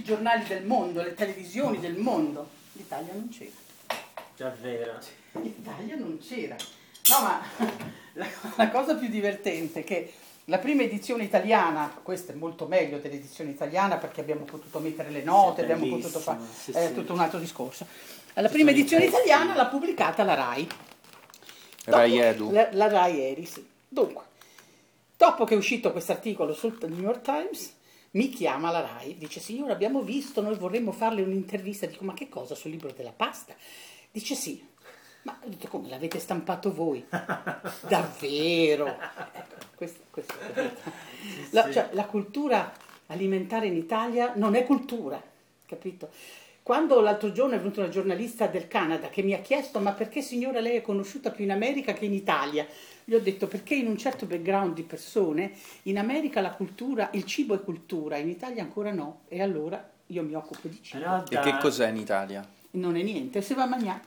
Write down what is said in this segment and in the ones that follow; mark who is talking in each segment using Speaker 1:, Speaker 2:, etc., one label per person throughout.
Speaker 1: giornali del mondo, le televisioni del mondo. L'Italia non c'era.
Speaker 2: Già vero.
Speaker 1: L'Italia non c'era. No, ma la cosa più divertente è che la prima edizione italiana, questa è molto meglio dell'edizione italiana perché abbiamo potuto mettere le note, abbiamo potuto fare tutto un altro discorso. La prima edizione italiana l'ha pubblicata la RAI.
Speaker 3: Rai Edu.
Speaker 1: La RAI Eri, sì. Dunque, dopo che è uscito questo articolo sul New York Times, mi chiama la RAI, dice signora abbiamo visto, noi vorremmo farle un'intervista, dico ma che cosa, sul libro della pasta? Dice sì, ma ho detto come l'avete stampato voi? Davvero? Ecco, questo cioè, la cultura alimentare in Italia non è cultura, capito? Quando l'altro giorno è venuta una giornalista del Canada che mi ha chiesto ma perché signora lei è conosciuta più in America che in Italia? Gli ho detto perché in un certo background di persone in America la cultura, il cibo è cultura, in Italia ancora no, e allora io mi occupo di cibo.
Speaker 3: E che cos'è in Italia?
Speaker 1: Non è niente, si va a mangiare.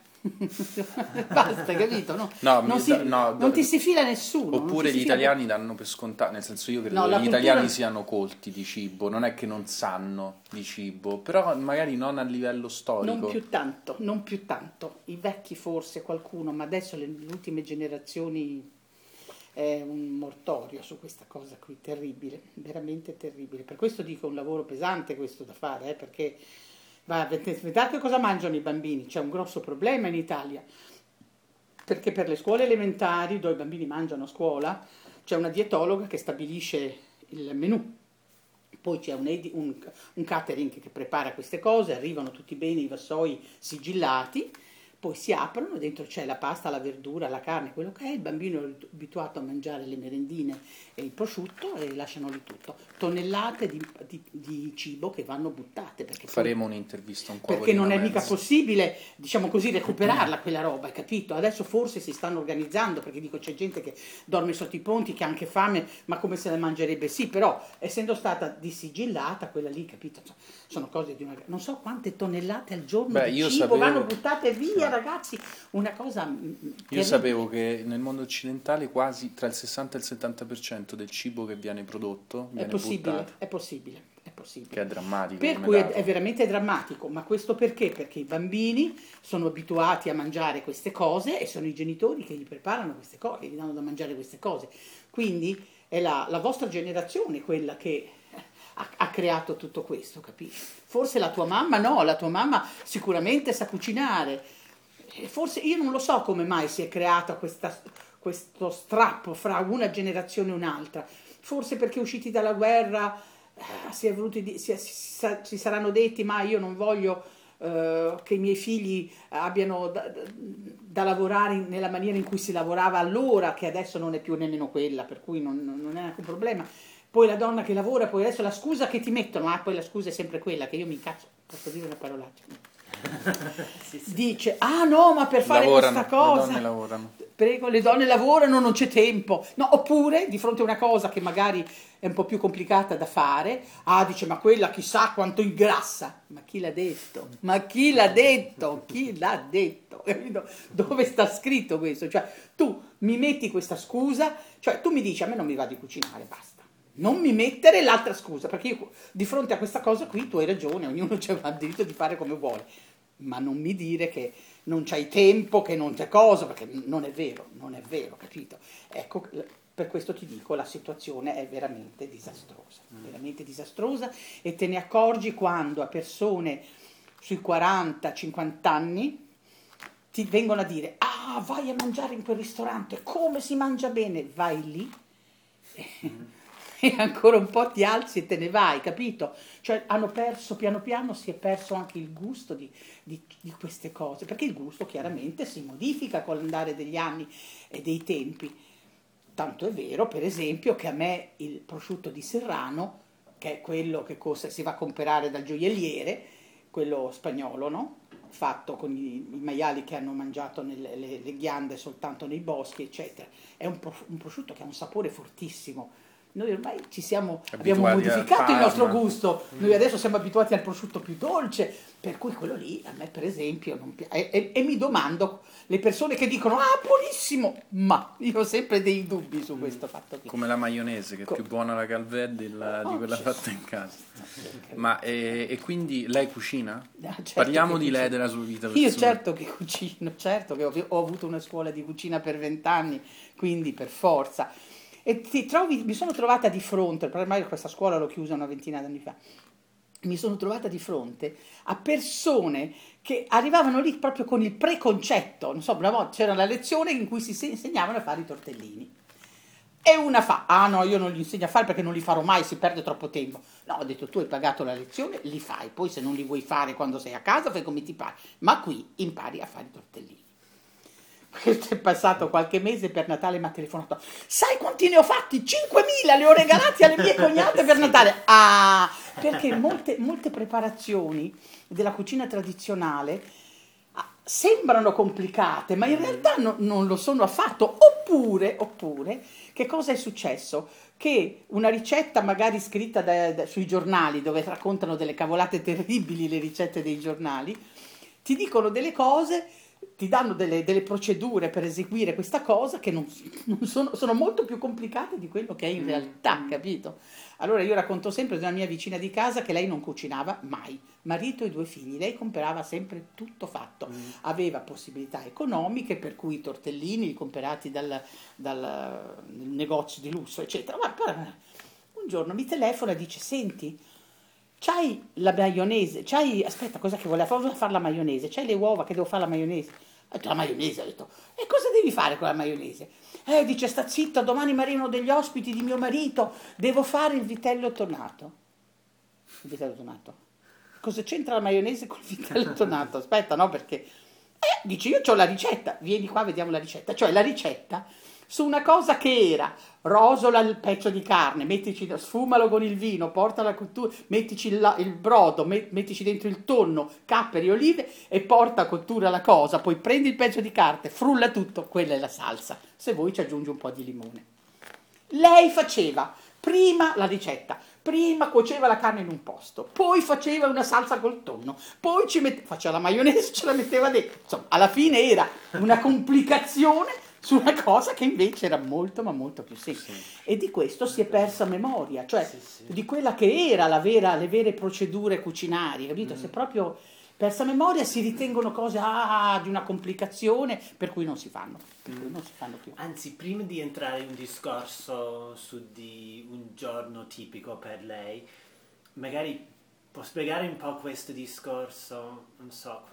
Speaker 1: Basta, capito? No,
Speaker 3: No,
Speaker 1: non ti si fila nessuno.
Speaker 3: Oppure gli italiani danno per scontato, nel senso io credo che gli italiani siano colti di cibo, non è che non sanno di cibo, però magari non a livello storico.
Speaker 1: Non più tanto. I vecchi forse qualcuno, ma adesso le ultime generazioni è un mortorio su questa cosa qui, terribile, veramente terribile. Per questo dico un lavoro pesante questo da fare, perché vedete cosa mangiano i bambini? C'è un grosso problema in Italia, perché per le scuole elementari, dove i bambini mangiano a scuola, c'è una dietologa che stabilisce il menù, poi c'è un catering che prepara queste cose, arrivano tutti bene i vassoi sigillati, poi si aprono, dentro c'è la pasta, la verdura, la carne, quello che è, il bambino è abituato a mangiare le merendine e il prosciutto e lasciano lì tutto. Tonnellate di cibo che vanno buttate. Perché
Speaker 3: faremo un'intervista un po'.
Speaker 1: Perché non è mica possibile, diciamo così, recuperarla quella roba, hai capito? Adesso forse si stanno organizzando, perché dico c'è gente che dorme sotto i ponti, che ha anche fame, ma come se la mangerebbe? Sì, però essendo stata disigillata, quella lì, capito? Sono cose di una... Non so quante tonnellate al giorno di cibo vanno buttate via, ragazzi, una cosa
Speaker 3: io sapevo che nel mondo occidentale quasi tra il 60 e il 70% del cibo che viene prodotto viene buttato.
Speaker 1: È possibile.
Speaker 3: Che è drammatico.
Speaker 1: Per cui è veramente drammatico, ma questo perché? Perché i bambini sono abituati a mangiare queste cose e sono i genitori che gli preparano queste cose, che gli danno da mangiare queste cose. Quindi è la vostra generazione quella che ha creato tutto questo, capisci? Forse la tua mamma no, la tua mamma sicuramente sa cucinare. Forse io non lo so come mai si è creato questo strappo fra una generazione e un'altra. Forse perché usciti dalla guerra si saranno detti ma io non voglio che i miei figli abbiano da lavorare nella maniera in cui si lavorava allora, che adesso non è più nemmeno quella, per cui non è neanche un problema. Poi la donna che lavora, poi adesso la scusa che ti mettono, poi la scusa è sempre quella, che io mi incazzo, posso dire una parolaccia. Sì. Dice, no, ma per fare questa cosa...
Speaker 3: Le donne lavorano.
Speaker 1: Prego, le donne lavorano, non c'è tempo. No, oppure, di fronte a una cosa che magari è un po' più complicata da fare, dice, ma quella chissà quanto ingrassa. Ma chi l'ha detto? Ma chi l'ha detto? Chi l'ha detto? Dove sta scritto questo? Cioè, tu mi metti questa scusa, cioè tu mi dici, a me non mi va di cucinare, basta. Non mi mettere l'altra scusa, perché io di fronte a questa cosa qui tu hai ragione, ognuno ha il diritto di fare come vuole, ma non mi dire che non c'hai tempo, che non c'è cosa, perché non è vero, capito? Ecco, per questo ti dico, la situazione è veramente disastrosa e te ne accorgi quando a persone sui 40-50 anni ti vengono a dire, vai a mangiare in quel ristorante, come si mangia bene, vai lì. E ancora un po' ti alzi e te ne vai, capito? Cioè hanno perso, piano piano si è perso anche il gusto di queste cose, perché il gusto chiaramente si modifica con l'andare degli anni e dei tempi. Tanto è vero, per esempio, che a me il prosciutto di Serrano, che è quello che si va a comprare dal gioielliere, quello spagnolo, no? Fatto con i maiali che hanno mangiato le ghiande soltanto nei boschi, eccetera. È un prosciutto che ha un sapore fortissimo, Noi ormai abbiamo modificato il nostro gusto, noi adesso siamo abituati al prosciutto più dolce, per cui quello lì a me per esempio non piace. E mi domando, le persone che dicono buonissimo, ma io ho sempre dei dubbi su questo fatto qui.
Speaker 3: Come la maionese, che è più buona la Calvelli di quella fatta in casa. Ma e quindi lei cucina?
Speaker 1: Certo.
Speaker 3: Parliamo di lei, della sua vita personale.
Speaker 1: Io certo che cucino, certo che ho avuto una scuola di cucina per 20 anni, quindi per forza. E mi sono trovata di fronte, ormai questa scuola l'ho chiusa una ventina d'anni fa, mi sono trovata di fronte a persone che arrivavano lì proprio con il preconcetto. Non so, una volta c'era la lezione in cui si insegnavano a fare i tortellini. E una fa, no, io non li insegno a fare perché non li farò mai, si perde troppo tempo. No, ho detto, tu hai pagato la lezione, li fai, poi se non li vuoi fare quando sei a casa fai come ti pare, ma qui impari a fare i tortellini. Questo è passato qualche mese, per Natale mi ha telefonato, sai quanti ne ho fatti? 5.000, li ho regalati alle mie cognate per Natale. Perché molte preparazioni della cucina tradizionale sembrano complicate, ma in realtà non lo sono affatto. Oppure, che cosa è successo? Che una ricetta magari scritta sui giornali, dove raccontano delle cavolate terribili le ricette dei giornali, ti dicono delle cose, ti danno delle procedure per eseguire questa cosa che non sono molto più complicate di quello che è in realtà, capito? Allora io racconto sempre di una mia vicina di casa che lei non cucinava mai, marito e 2 figli, lei comprava sempre tutto fatto, aveva possibilità economiche per cui i tortellini li comprati dal negozio di lusso eccetera, ma poi un giorno mi telefona e dice, senti, c'hai la maionese, aspetta, cosa che voleva fare la maionese, c'hai le uova che devo fare la maionese? Ho detto, la maionese, ho detto, e cosa devi fare con la maionese? Dice, sta zitta, domani mi arrivano degli ospiti di mio marito, devo fare il vitello tonato. Il vitello tonato? Cosa c'entra la maionese col vitello tonato? Aspetta, no, perché... dice, io ho la ricetta, vieni qua, vediamo la ricetta, cioè la ricetta su una cosa che era, rosola il pezzo di carne, sfumalo con il vino, porta la cottura, mettici il brodo, mettici dentro il tonno, capperi, olive e porta a cottura la cosa, poi prendi il pezzo di carne, frulla tutto, quella è la salsa, se vuoi ci aggiungi un po' di limone. Lei faceva prima la ricetta, prima cuoceva la carne in un posto, poi faceva una salsa col tonno, poi faceva la maionese, ce la metteva dentro, insomma, alla fine era una complicazione su una cosa che invece era molto ma molto più semplice. Sì. E di questo si è persa memoria, cioè di quella che era le vere procedure cucinarie, capito? Si è proprio persa memoria, si ritengono cose di una complicazione per cui non si fanno, più.
Speaker 2: Anzi, prima di entrare in un discorso su di un giorno tipico per lei, magari può spiegare un po' questo discorso, non so,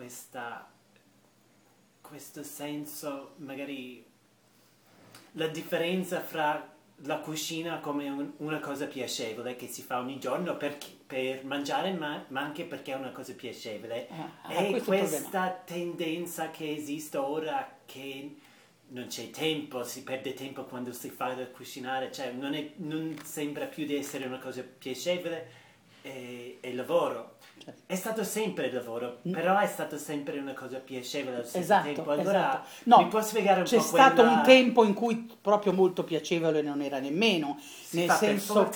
Speaker 2: questo senso, magari la differenza fra la cucina come una cosa piacevole che si fa ogni giorno per mangiare, ma anche perché è una cosa piacevole. E questa tendenza che esiste ora che non c'è tempo, si perde tempo quando si fa da cucinare, cioè non sembra più di essere una cosa piacevole, è lavoro. È stato sempre lavoro, però è stato sempre una cosa piacevole allo stesso tempo. Allora, mi può spiegare un po'
Speaker 1: c'è stato un tempo in cui proprio molto piacevole non era nemmeno, nel senso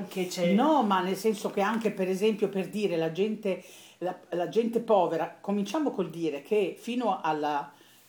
Speaker 1: che anche per esempio, per dire la gente povera, cominciamo col dire che fino al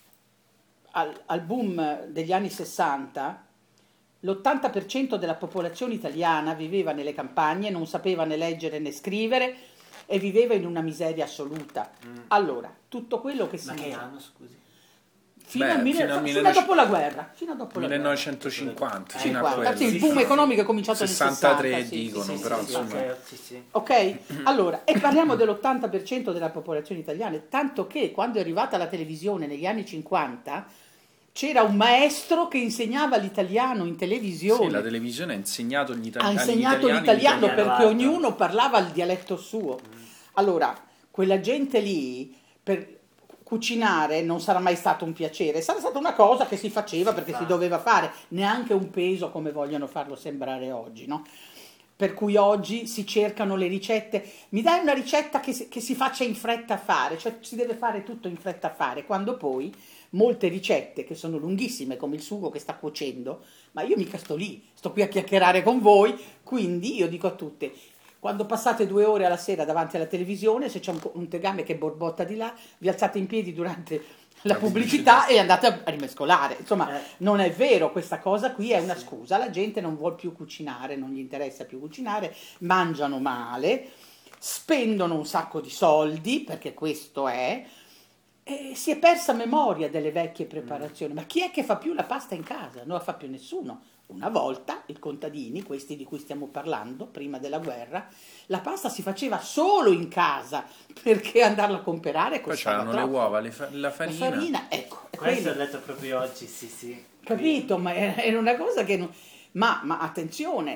Speaker 1: boom degli anni 60 l'80% della popolazione italiana viveva nelle campagne, non sapeva né leggere né scrivere e viveva in una miseria assoluta. Allora, tutto quello che si...
Speaker 2: Ma che anno, scusi?
Speaker 1: Fino a dopo la guerra.
Speaker 3: 1950.
Speaker 1: Sì, il boom economico è cominciato nel
Speaker 3: 63
Speaker 1: 60.
Speaker 3: Dicono, però insomma...
Speaker 1: Ok? Allora, e parliamo dell'80% della popolazione italiana, tanto che quando è arrivata la televisione negli anni 50... c'era un maestro che insegnava l'italiano in televisione.
Speaker 3: Sì, la televisione ha insegnato
Speaker 1: l'italiano perché ognuno parlava il dialetto suo. Allora, quella gente lì, per cucinare non sarà mai stato un piacere, sarà stata una cosa che si faceva perché si doveva fare, neanche un peso come vogliono farlo sembrare oggi, no? Per cui oggi si cercano le ricette, mi dai una ricetta che si faccia in fretta a fare, cioè si deve fare tutto in fretta a fare, quando poi molte ricette che sono lunghissime, come il sugo che sta cuocendo, ma io mica sto lì, sto qui a chiacchierare con voi, quindi io dico a tutte, quando passate 2 ore alla sera davanti alla televisione, se c'è un tegame che borbotta di là, vi alzate in piedi durante la pubblicità e andate a rimescolare. Insomma, non è vero, questa cosa qui è una scusa. La gente non vuole più cucinare, non gli interessa più cucinare, mangiano male, spendono un sacco di soldi, perché questo è, e si è persa memoria delle vecchie preparazioni. Ma chi è che fa più la pasta in casa? Non la fa più nessuno. Una volta i contadini, questi di cui stiamo parlando, prima della guerra, la pasta si faceva solo in casa, perché andarla a comprare costava
Speaker 3: poi c'erano
Speaker 1: troppo.
Speaker 3: le uova, la farina.
Speaker 1: La farina, ecco.
Speaker 2: Questo ho letto proprio oggi, sì.
Speaker 1: Capito, ma era una cosa che non... Ma attenzione,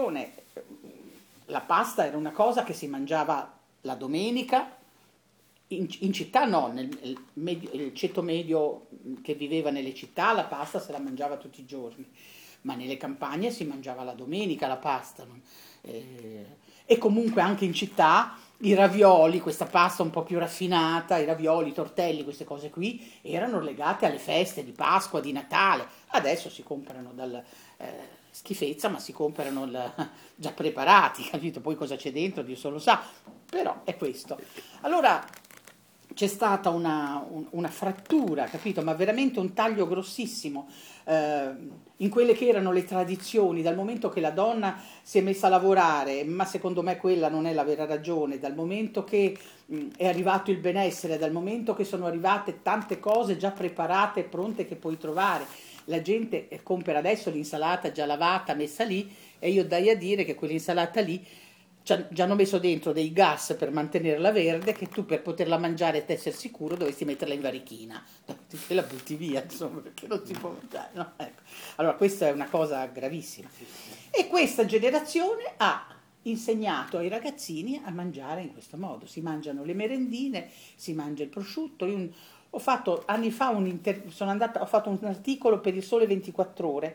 Speaker 1: la pasta era una cosa che si mangiava la domenica, in città no, il ceto medio che viveva nelle città la pasta se la mangiava tutti i giorni, ma nelle campagne si mangiava la domenica la pasta. E comunque anche in città i ravioli, questa pasta un po' più raffinata, i ravioli, i tortelli, queste cose qui, erano legate alle feste di Pasqua, di Natale. Adesso si comprano schifezza, ma si comprano già preparati, capito? Poi cosa c'è dentro, Dio solo sa. Però è questo. Allora c'è stata una frattura, capito? Ma veramente un taglio grossissimo in quelle che erano le tradizioni, dal momento che la donna si è messa a lavorare, ma secondo me quella non è la vera ragione, dal momento che è arrivato il benessere, dal momento che sono arrivate tante cose già preparate e pronte che puoi trovare. La gente compra adesso l'insalata già lavata, messa lì, e io dai a dire che quell'insalata lì già hanno messo dentro dei gas per mantenerla verde, che tu per poterla mangiare ed essere sicuro dovresti metterla in varichina, te la butti via, insomma, perché non si può mangiare, no? Ecco. Allora questa è una cosa gravissima. E questa generazione ha insegnato ai ragazzini a mangiare in questo modo. Si mangiano le merendine, si mangia il prosciutto. Io ho fatto anni fa ho fatto un articolo per il Sole 24 Ore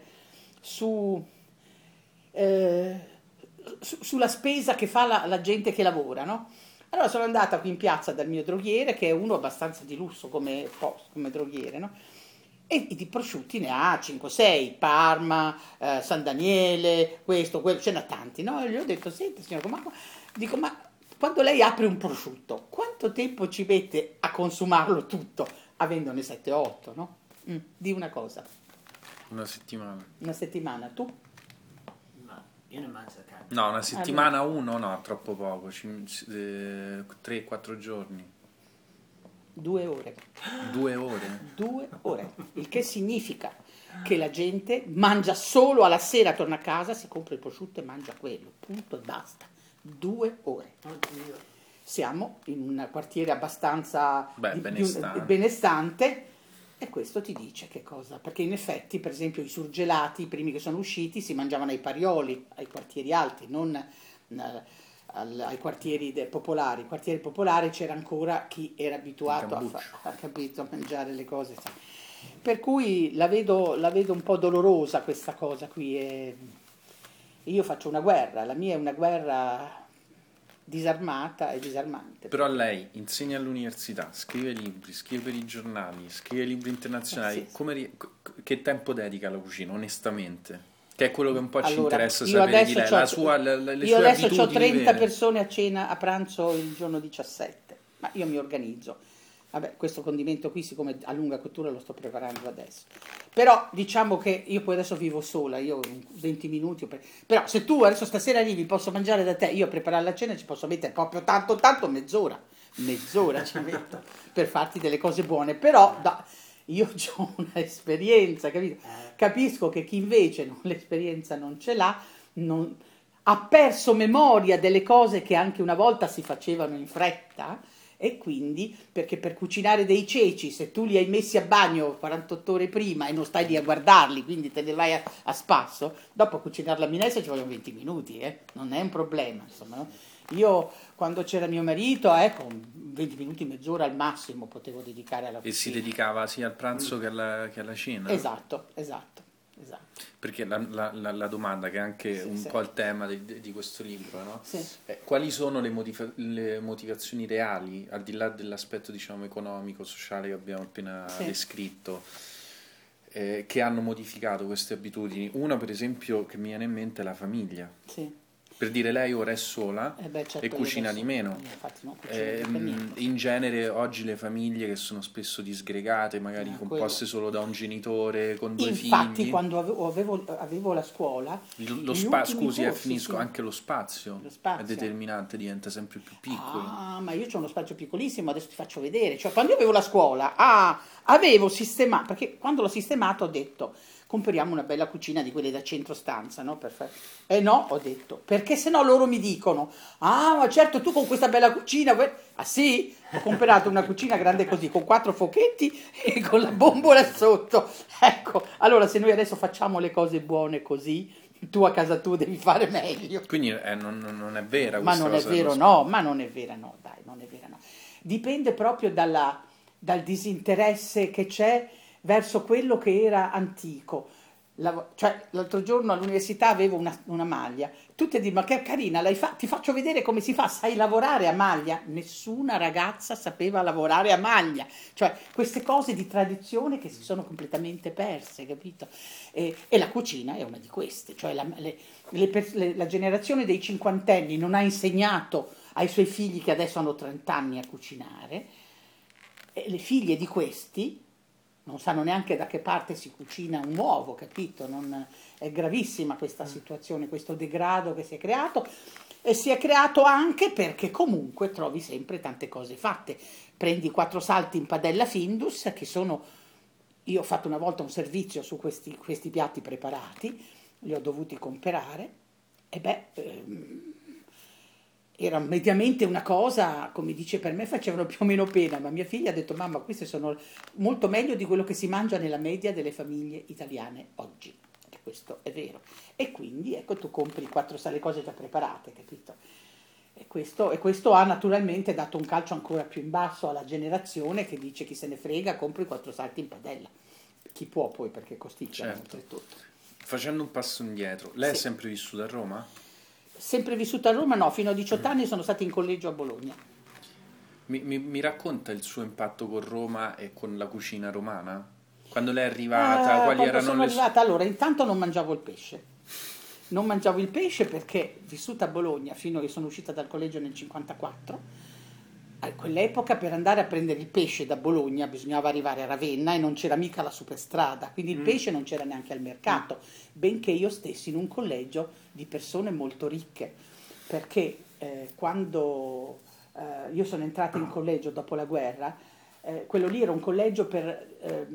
Speaker 1: sulla spesa che fa la gente che lavora, no? Allora sono andata qui in piazza dal mio droghiere, che è uno abbastanza di lusso come droghiere, no? E di prosciutti ne ha 5-6, Parma, San Daniele, questo, quello, ce n'ha tanti, no? E gli ho detto, senti signor, ma quando lei apre un prosciutto, quanto tempo ci mette a consumarlo tutto, avendone 7-8, no? Di una cosa.
Speaker 3: Una settimana.
Speaker 1: Una settimana, tu?
Speaker 2: Io non mangio carne.
Speaker 3: No, una settimana no, troppo poco, 3-4 giorni.
Speaker 1: 2 ore.
Speaker 3: 2 ore?
Speaker 1: 2 ore, il che significa che la gente mangia solo alla sera, torna a casa, si compra il prosciutto e mangia quello, punto e basta. 2 ore.
Speaker 2: Oddio.
Speaker 1: Siamo in un quartiere abbastanza benestante. E questo ti dice che cosa? Perché in effetti, per esempio, i surgelati, i primi che sono usciti, si mangiavano ai Parioli, ai quartieri alti, non ai quartieri popolari. I quartieri popolari c'era ancora chi era abituato a mangiare le cose. Per cui la vedo un po' dolorosa questa cosa qui. E io faccio una guerra, la mia è una guerra disarmata e disarmante.
Speaker 3: Però lei insegna all'università, scrive libri, scrive per i giornali, scrive libri internazionali.
Speaker 1: Sì.
Speaker 3: Che tempo dedica alla cucina, onestamente? Che è quello che un po' ci interessa
Speaker 1: io
Speaker 3: sapere di lei,
Speaker 1: io adesso ho 30 persone a cena, a pranzo il giorno 17, ma io mi organizzo. Vabbè, questo condimento qui, siccome a lunga cottura, lo sto preparando adesso. Però diciamo che io poi adesso vivo sola, io 20 minuti. Però se tu adesso stasera arrivi, posso mangiare da te, io a preparare la cena ci posso mettere proprio tanto, mezz'ora ci metto per farti delle cose buone. Però io ho un'esperienza, capito? Capisco che chi invece l'esperienza non ce l'ha, ha perso memoria delle cose che anche una volta si facevano in fretta. E quindi, perché per cucinare dei ceci, se tu li hai messi a bagno 48 ore prima e non stai lì a guardarli, quindi te ne vai a spasso, dopo a cucinare la minestra ci vogliono 20 minuti, non è un problema, insomma, no? Io, quando c'era mio marito, 20 minuti, mezz'ora al massimo potevo dedicare alla cucina.
Speaker 3: E si dedicava sia al pranzo che alla cena?
Speaker 1: Esatto. Esatto.
Speaker 3: Perché la domanda, che è anche
Speaker 1: Sì,
Speaker 3: un
Speaker 1: sì.
Speaker 3: po' il tema di questo libro, no?
Speaker 1: Sì.
Speaker 3: Quali sono le motivazioni reali, al di là dell'aspetto, diciamo, economico, sociale che abbiamo appena
Speaker 1: Sì.
Speaker 3: descritto, che hanno modificato queste abitudini? Una, per esempio, che mi viene in mente è la famiglia.
Speaker 1: Sì.
Speaker 3: Per dire, lei ora è sola
Speaker 1: Certo,
Speaker 3: e cucina di meno.
Speaker 1: Infatti non cucino per niente.
Speaker 3: In genere oggi le famiglie, che sono spesso disgregate, magari composte solo da un genitore con due
Speaker 1: Infatti,
Speaker 3: figli.
Speaker 1: quando avevo la scuola,
Speaker 3: Scusi,
Speaker 1: corsi,
Speaker 3: finisco,
Speaker 1: sì.
Speaker 3: anche lo spazio è determinante, diventa sempre più piccolo.
Speaker 1: Ah, ma io ho uno spazio piccolissimo, adesso ti faccio vedere. Cioè, quando io avevo la scuola, avevo sistemato, perché quando l'ho sistemato ho detto, compriamo una bella cucina di quelle da centro stanza, no? E no, ho detto, perché sennò loro mi dicono, ma certo tu con questa bella cucina, ah sì? Ho comprato una cucina grande così, con 4 fochetti e con la bombola sotto. Ecco, allora se noi adesso facciamo le cose buone così, tu a casa tua devi fare meglio.
Speaker 3: Quindi non è vera
Speaker 1: Ma
Speaker 3: questa
Speaker 1: non è
Speaker 3: cosa
Speaker 1: vero, no, ma non è vera, no, dai, non è vera, no. Dipende proprio dal disinteresse che c'è verso quello che era antico. Cioè, l'altro giorno all'università avevo una maglia. Tutti dicono, ma che carina, ti faccio vedere come si fa, sai lavorare a maglia? Nessuna ragazza sapeva lavorare a maglia. Cioè, queste cose di tradizione che si sono completamente perse, capito? E la cucina è una di queste. Cioè, la generazione dei cinquantenni non ha insegnato ai suoi figli, che adesso hanno 30 anni, a cucinare, e le figlie di questi non sanno neanche da che parte si cucina un uovo, capito? È gravissima questa situazione, questo degrado che si è creato, e si è creato anche perché comunque trovi sempre tante cose fatte. Prendi 4 salti in padella Findus, che sono... Io ho fatto una volta un servizio su questi piatti preparati, li ho dovuti comprare, era mediamente una cosa, come dice, per me facevano più o meno pena, ma mia figlia ha detto, mamma, queste sono molto meglio di quello che si mangia nella media delle famiglie italiane oggi. E questo è vero. E quindi, ecco, tu compri le cose già preparate, capito? E questo ha naturalmente dato un calcio ancora più in basso alla generazione che dice, chi se ne frega, compri 4 salti in padella. Chi può poi, perché costicchiano,
Speaker 3: certo.
Speaker 1: Oltretutto.
Speaker 3: Facendo un passo indietro, lei è sempre vissuta a Roma?
Speaker 1: Sempre vissuta a Roma? No, fino a 18 anni sono stata in collegio a Bologna.
Speaker 3: Mi racconta il suo impatto con Roma e con la cucina romana? Quando lei è arrivata, quali
Speaker 1: quando
Speaker 3: erano
Speaker 1: sono arrivata, allora, intanto non mangiavo il pesce. Non mangiavo il pesce perché, vissuta a Bologna fino a che sono uscita dal collegio nel 1954, a quell'epoca per andare a prendere il pesce da Bologna bisognava arrivare a Ravenna e non c'era mica la superstrada, quindi il pesce non c'era neanche al mercato, benché io stessi in un collegio di persone molto ricche, perché quando io sono entrata in collegio dopo la guerra, quello lì era un collegio per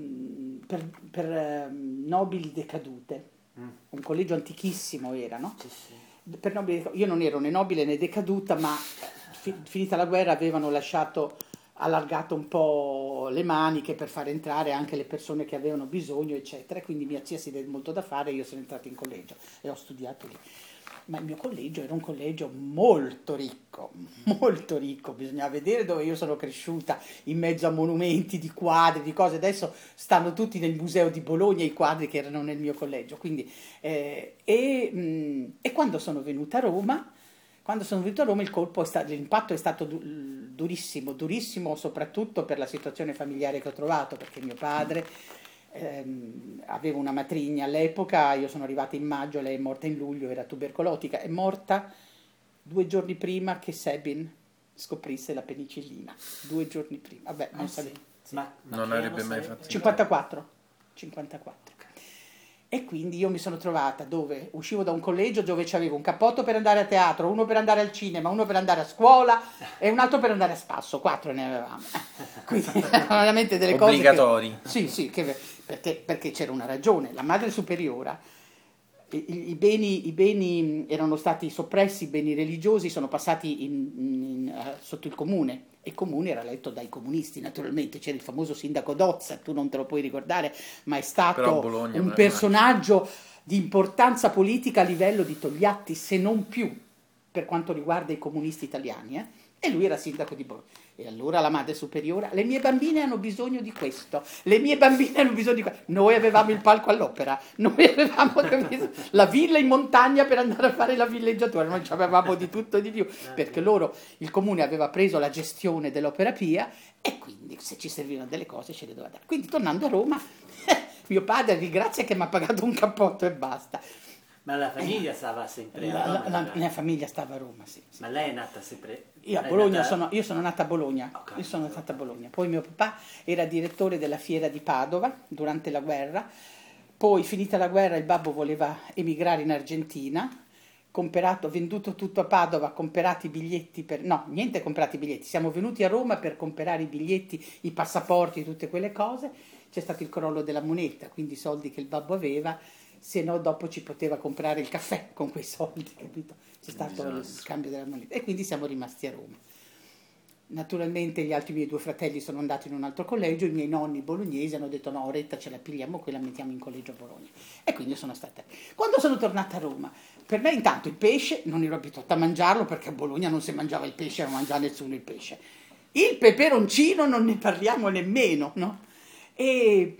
Speaker 1: nobili decadute, un collegio antichissimo era, no?
Speaker 2: Sì.
Speaker 1: Per nobili, io non ero né nobile né decaduta, ma finita la guerra avevano allargato un po' le maniche per far entrare anche le persone che avevano bisogno, eccetera. Quindi mia zia si diede molto da fare e io sono entrata in collegio e ho studiato lì. Ma il mio collegio era un collegio molto ricco, bisognava vedere dove io sono cresciuta, in mezzo a monumenti di quadri, di cose. Adesso stanno tutti nel museo di Bologna i quadri che erano nel mio collegio. Quindi, e quando sono venuta a Roma, l'impatto è stato durissimo, soprattutto per la situazione familiare che ho trovato, perché mio padre avevo una matrigna all'epoca, io sono arrivata in maggio, lei è morta in luglio, era tubercolotica, è morta 2 giorni prima che Sabin scoprisse la penicillina, 2 giorni prima, vabbè, non sapevo.
Speaker 2: Sì. Ma
Speaker 3: non avrebbe mai fatto
Speaker 1: 54. E quindi io mi sono trovata dove uscivo da un collegio dove c'avevo un cappotto per andare a teatro, uno per andare al cinema, uno per andare a scuola e un altro per andare a spasso, 4 ne avevamo. Quindi erano veramente delle cose
Speaker 3: obbligatori.
Speaker 1: Sì, perché c'era una ragione. La madre superiora, i beni erano stati soppressi, i beni religiosi sono passati sotto il comune. E il comune era eletto dai comunisti, naturalmente, c'era il famoso sindaco Dozza, tu non te lo puoi ricordare, ma è stato un personaggio di importanza politica a livello di Togliatti, se non più, per quanto riguarda i comunisti italiani, E lui era sindaco di Bologna. E allora la madre superiore, le mie bambine hanno bisogno di questo, le mie bambine hanno bisogno di questo. Noi avevamo il palco all'opera, noi avevamo la villa in montagna per andare a fare la villeggiatura, noi avevamo di tutto e di più, perché loro, il comune aveva preso la gestione dell'Opera Pia e quindi se ci servivano delle cose ce le doveva dare. Quindi tornando a Roma, mio padre ringrazia che mi ha pagato un cappotto e basta.
Speaker 2: Ma la famiglia stava sempre a Roma?
Speaker 1: La mia famiglia stava a Roma, sì.
Speaker 2: Ma lei è nata sempre...
Speaker 1: Io a Bologna io sono nata a Bologna, io sono nata a Bologna. Poi mio papà era direttore della fiera di Padova durante la guerra, poi finita la guerra il babbo voleva emigrare in Argentina, venduto tutto a Padova, comprati i biglietti no, niente comprati i biglietti, siamo venuti a Roma per comprare i biglietti, i passaporti, tutte quelle cose, c'è stato il crollo della moneta, quindi i soldi che il babbo aveva, se no dopo ci poteva comprare il caffè con quei soldi, capito? C'è stato il cambio della moneta e quindi siamo rimasti a Roma. Naturalmente gli altri miei 2 fratelli sono andati in un altro collegio, i miei nonni bolognesi hanno detto no, Oretta ce la pigliamo, quella mettiamo in collegio a Bologna. E quindi sono stata. Quando sono tornata a Roma, per me intanto il pesce non ero abituata a mangiarlo perché a Bologna non si mangiava il pesce, non mangiava nessuno il pesce. Il peperoncino non ne parliamo nemmeno, no? E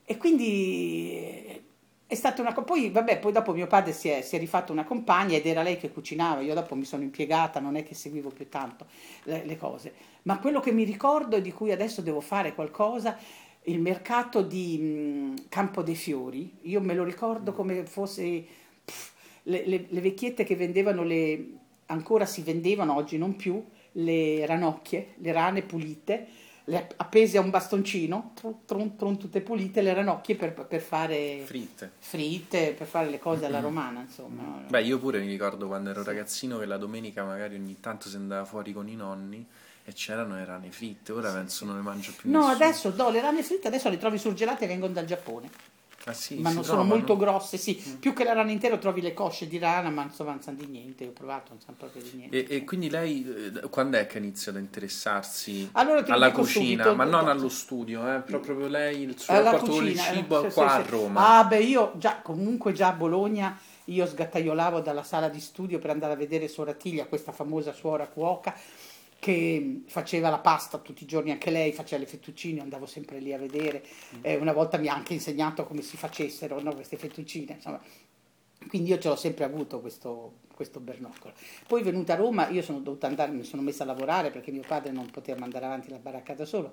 Speaker 1: quindi è stata una cosa. Poi dopo mio padre si è rifatto una compagna ed era lei che cucinava, io dopo mi sono impiegata, non è che seguivo più tanto le cose, ma quello che mi ricordo e di cui adesso devo fare qualcosa, il mercato di Campo dei Fiori, io me lo ricordo come fosse le vecchiette che vendevano ancora si vendevano, oggi non più, le ranocchie, le rane pulite, appese a un bastoncino, tutte pulite, le ranocchie per fare fritte, per fare le cose alla romana, insomma.
Speaker 3: Beh, io pure mi ricordo quando ero ragazzino che la domenica magari ogni tanto si andava fuori con i nonni e c'erano le rane fritte, ora penso non le mangio più nessuno.
Speaker 1: Adesso le rane fritte adesso le trovi surgelate e vengono dal Giappone.
Speaker 3: Ah, sì,
Speaker 1: ma non sono molto grosse, sì. Più che la rana intera trovi le cosce di rana, ma insomma non sanno di niente, ho provato, non sanno proprio di niente.
Speaker 3: E quindi lei quando è che ha iniziato a interessarsi
Speaker 1: alla
Speaker 3: cucina,
Speaker 1: subito,
Speaker 3: ma non allo studio, proprio lei, il suo rapporto con il cibo qua a Roma?
Speaker 1: Io comunque già a Bologna io sgattaiolavo dalla sala di studio per andare a vedere Suor Attilia, questa famosa suora cuoca, che faceva la pasta tutti i giorni, anche lei faceva le fettuccine, andavo sempre lì a vedere, una volta mi ha anche insegnato come si facessero, no, queste fettuccine, insomma. Quindi io ce l'ho sempre avuto questo bernoccolo. Poi venuta a Roma io sono dovuta andare, mi sono messa a lavorare perché mio padre non poteva mandare avanti la baracca da solo.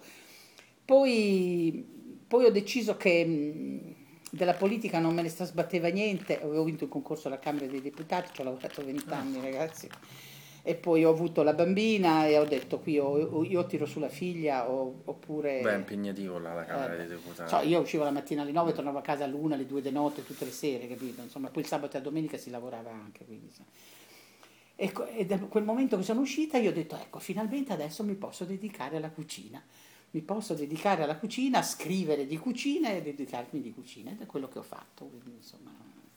Speaker 1: Poi ho deciso che della politica non me ne strasbatteva niente, avevo vinto il concorso alla Camera dei Deputati, ci ho lavorato 20 anni, ragazzi. E poi ho avuto la bambina e ho detto qui io tiro sulla figlia oppure...
Speaker 3: Beh, è impegnativo la Camera dei Deputati.
Speaker 1: Io uscivo la mattina alle 9, tornavo a casa all'1, alle 2 di notte, tutte le sere, capito? Insomma, poi il sabato e la domenica si lavorava anche, quindi... E da quel momento che sono uscita io ho detto, ecco, finalmente adesso mi posso dedicare alla cucina. Mi posso dedicare alla cucina, a scrivere di cucina e dedicarmi di cucina. Ed è quello che ho fatto, quindi insomma...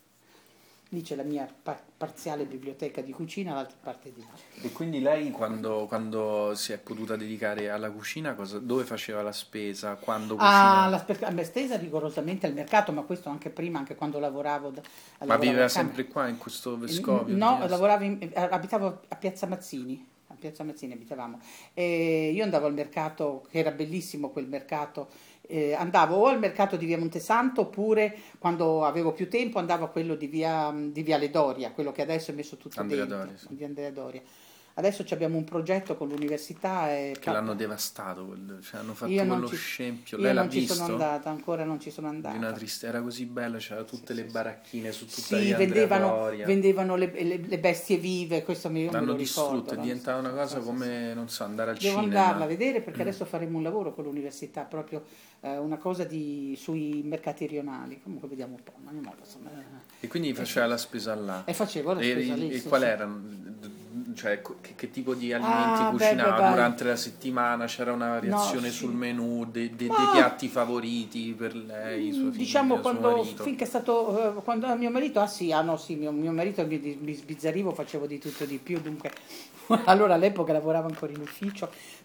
Speaker 1: Lì c'è la mia parziale biblioteca di cucina, l'altra parte di là.
Speaker 3: E quindi lei quando si è potuta dedicare alla cucina, dove faceva la spesa? Quando cucinava?
Speaker 1: La spesa rigorosamente al mercato, ma questo anche prima, anche quando lavoravo.
Speaker 3: Ma viveva sempre qua, in questo Vescovio?
Speaker 1: No, abitavo a Piazza Mazzini. A Piazza Mazzini abitavamo. E io andavo al mercato, che era bellissimo quel mercato. Andavo o al mercato di via Montesanto oppure quando avevo più tempo andavo a quello di Viale Doria, quello che adesso è messo tutto
Speaker 3: Andrea
Speaker 1: dentro,
Speaker 3: Doria, sì.
Speaker 1: di Andrea Doria. Adesso abbiamo un progetto con l'università che
Speaker 3: l'hanno devastato, hanno fatto
Speaker 1: quello
Speaker 3: scempio.
Speaker 1: Io
Speaker 3: lei l'ha
Speaker 1: non ci
Speaker 3: visto?
Speaker 1: sono andata, ancora non ci sono andata.
Speaker 3: Di una era così bello, c'era tutte le baracchine su tutta
Speaker 1: via
Speaker 3: Andrea Doria.
Speaker 1: vendevano le bestie vive, questo mi
Speaker 3: l'hanno
Speaker 1: lo
Speaker 3: distrutto,
Speaker 1: ricordo.
Speaker 3: è diventata una cosa come, non so, andare al
Speaker 1: Devo
Speaker 3: cinema.
Speaker 1: andarla a vedere perché adesso faremo un lavoro con l'università, proprio una cosa sui mercati rionali, comunque vediamo un po'.
Speaker 3: E quindi faceva la spesa là?
Speaker 1: E facevo la spesa lì.
Speaker 3: E qual erano? Cioè, che tipo di alimenti cucinava durante la settimana? C'era una variazione sul menù, dei piatti favoriti per lei, sua figlia,
Speaker 1: diciamo
Speaker 3: suo marito?
Speaker 1: Finché è stato quando mio marito mio marito mi sbizzarrivo, facevo di tutto e di più, dunque allora all'epoca lavoravo ancora in ufficio,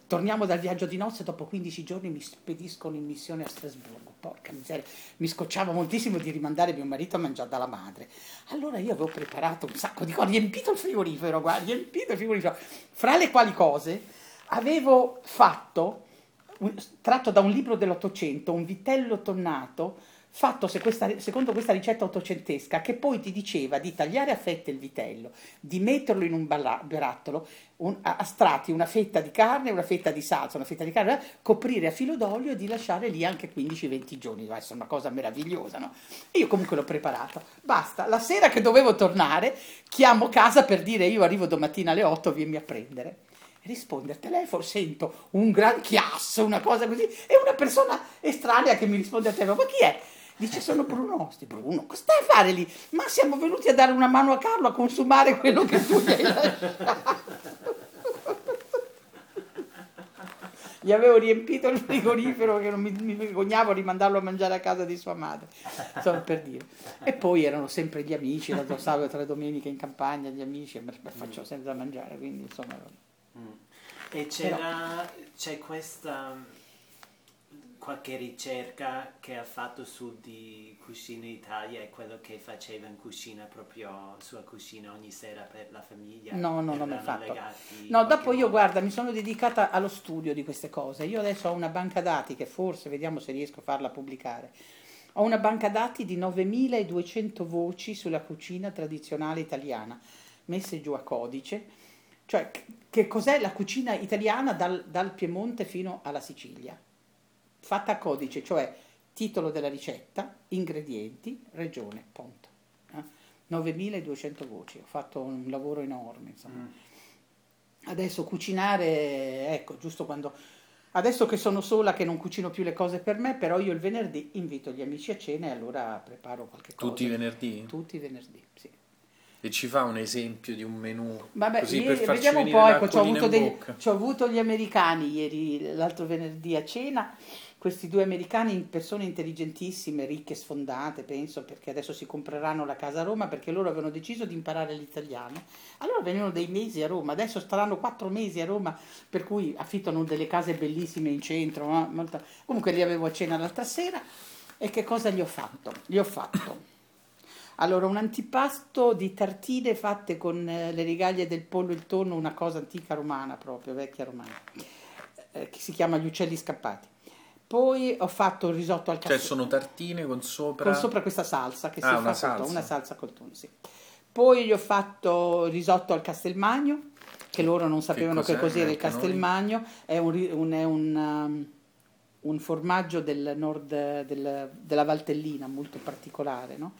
Speaker 1: torniamo dal viaggio di nozze, dopo 15 giorni mi spediscono in missione a Strasburgo. Porca miseria, mi scocciava moltissimo di rimandare mio marito a mangiare dalla madre. Allora io avevo preparato un sacco di cose, riempito il frigorifero, fra le quali cose avevo fatto, tratto da un libro dell'Ottocento, un vitello tonnato, fatto secondo questa ricetta ottocentesca, che poi ti diceva di tagliare a fette il vitello, di metterlo in un barattolo, a strati una fetta di carne, una fetta di salsa, una fetta di carne, coprire a filo d'olio e di lasciare lì anche 15-20 giorni. Va, è una cosa meravigliosa, no? E io comunque l'ho preparato. Basta, la sera che dovevo tornare, chiamo casa per dire io arrivo domattina alle 8, vieni a prendere. Risponde al telefono, sento un gran chiasso, una cosa così, e una persona estranea che mi risponde al telefono, ma chi è? Dice, sono Bruno Osti. Bruno, cosa stai a fare lì? Ma siamo venuti a dare una mano a Carlo a consumare quello che tu gli hai lasciato. Gli avevo riempito il frigorifero che non mi vergognavo a rimandarlo a mangiare a casa di sua madre, solo per dire. E poi erano sempre gli amici, la sabato e la domenica in campagna, gli amici, e faccio sempre da mangiare, quindi insomma...
Speaker 2: E c'è questa... qualche ricerca che ha fatto su di Cucina Italia e quello che faceva in cucina, proprio sua cucina ogni sera per la famiglia?
Speaker 1: No, non l'ho mai fatto. No, dopo io, guarda, mi sono dedicata allo studio di queste cose. Io adesso ho una banca dati che forse, vediamo se riesco a farla pubblicare. Ho una banca dati di 9200 voci sulla cucina tradizionale italiana, messe giù a codice. Cioè, che cos'è la cucina italiana dal Piemonte fino alla Sicilia? Fatta a codice, cioè titolo della ricetta, ingredienti, regione, punto. 9200 voci, ho fatto un lavoro enorme, insomma. Adesso cucinare, ecco, giusto quando... Adesso che sono sola, che non cucino più le cose per me, però io il venerdì invito gli amici a cena e allora preparo qualche cosa.
Speaker 3: Tutti i venerdì?
Speaker 1: Tutti i venerdì, sì.
Speaker 3: E ci fa un esempio di un menù?
Speaker 1: Vabbè,
Speaker 3: così
Speaker 1: ieri,
Speaker 3: per farci
Speaker 1: vediamo un
Speaker 3: venire
Speaker 1: po',
Speaker 3: l'acquolina
Speaker 1: c'ho avuto gli americani ieri, l'altro venerdì a cena, questi due americani, persone intelligentissime, ricche, sfondate, penso, perché adesso si compreranno la casa a Roma, perché loro avevano deciso di imparare l'italiano. Allora venivano dei mesi a Roma, adesso staranno 4 mesi a Roma, per cui affittano delle case bellissime in centro. Comunque li avevo a cena l'altra sera, e che cosa gli ho fatto? Allora, un antipasto di tartine fatte con le rigaglie del pollo e il tonno, una cosa antica romana proprio, vecchia romana, che si chiama gli uccelli scappati. Poi ho fatto il risotto al castello.
Speaker 3: Cioè sono tartine con sopra
Speaker 1: questa salsa che si
Speaker 3: una
Speaker 1: fa una salsa col tonno, sì. Poi gli ho fatto il risotto al castelmagno, che loro non sapevano che cos'era il castelmagno, è un formaggio del nord della Valtellina, molto particolare, no?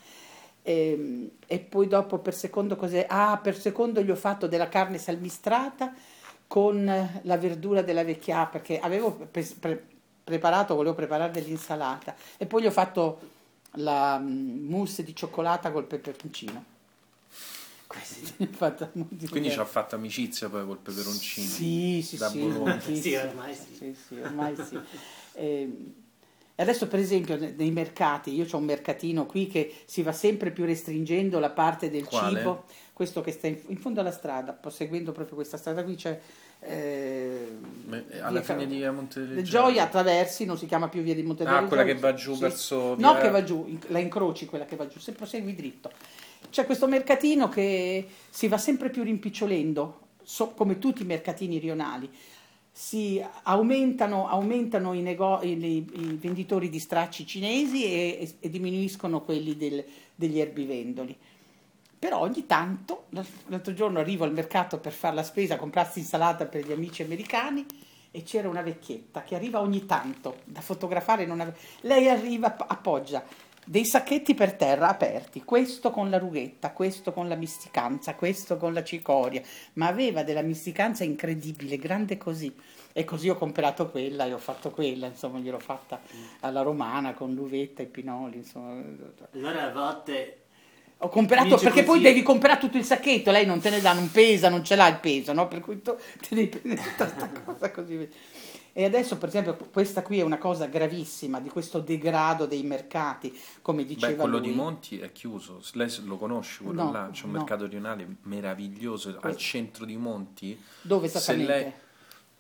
Speaker 1: E poi dopo per secondo gli ho fatto della carne salmistrata con la verdura della vecchià, perché avevo volevo preparare dell'insalata, e poi gli ho fatto la mousse di cioccolata col peperoncino.
Speaker 3: Quindi ci ha fatto amicizia poi col peperoncino?
Speaker 1: Sì,
Speaker 3: da Bologna.
Speaker 2: Sì, ormai sì.
Speaker 1: E adesso per esempio nei mercati, io ho un mercatino qui che si va sempre più restringendo la parte del
Speaker 3: Quale?
Speaker 1: cibo, questo che sta in fondo alla strada, seguendo proprio questa strada qui, c'è
Speaker 3: alla fine di via Monte delle
Speaker 1: Gioia attraversi, non si chiama più via di Monte delle Gioie.
Speaker 3: Quella che va giù verso
Speaker 1: via... No, che va giù, la incroci quella che va giù, se prosegui dritto. C'è questo mercatino che si va sempre più rimpicciolendo, come tutti i mercatini rionali. Si aumentano i venditori di stracci cinesi e diminuiscono quelli degli erbivendoli. Però ogni tanto, l'altro giorno arrivo al mercato per fare la spesa, comprarsi insalata per gli amici americani, e c'era una vecchietta che arriva ogni tanto da fotografare. Lei arriva, appoggia dei sacchetti per terra aperti, questo con la rughetta, questo con la misticanza, questo con la cicoria, ma aveva della misticanza incredibile, grande così. E così ho comprato quella e ho fatto quella, insomma, gliel'ho fatta alla romana con l'uvetta e pinoli, insomma.
Speaker 2: Allora a volte
Speaker 1: ho comprato, perché poi devi comprare tutto il sacchetto, lei non te ne dà, non pesa, non ce l'ha il peso, no? Per cui te devi prendere tutta questa cosa così. E adesso, per esempio, questa qui è una cosa gravissima, di questo degrado dei mercati, come diceva
Speaker 3: quello
Speaker 1: lui.
Speaker 3: di Monti è chiuso, lei lo conosce quello là? C'è un mercato rionale meraviglioso al centro di Monti.
Speaker 1: Dove esattamente?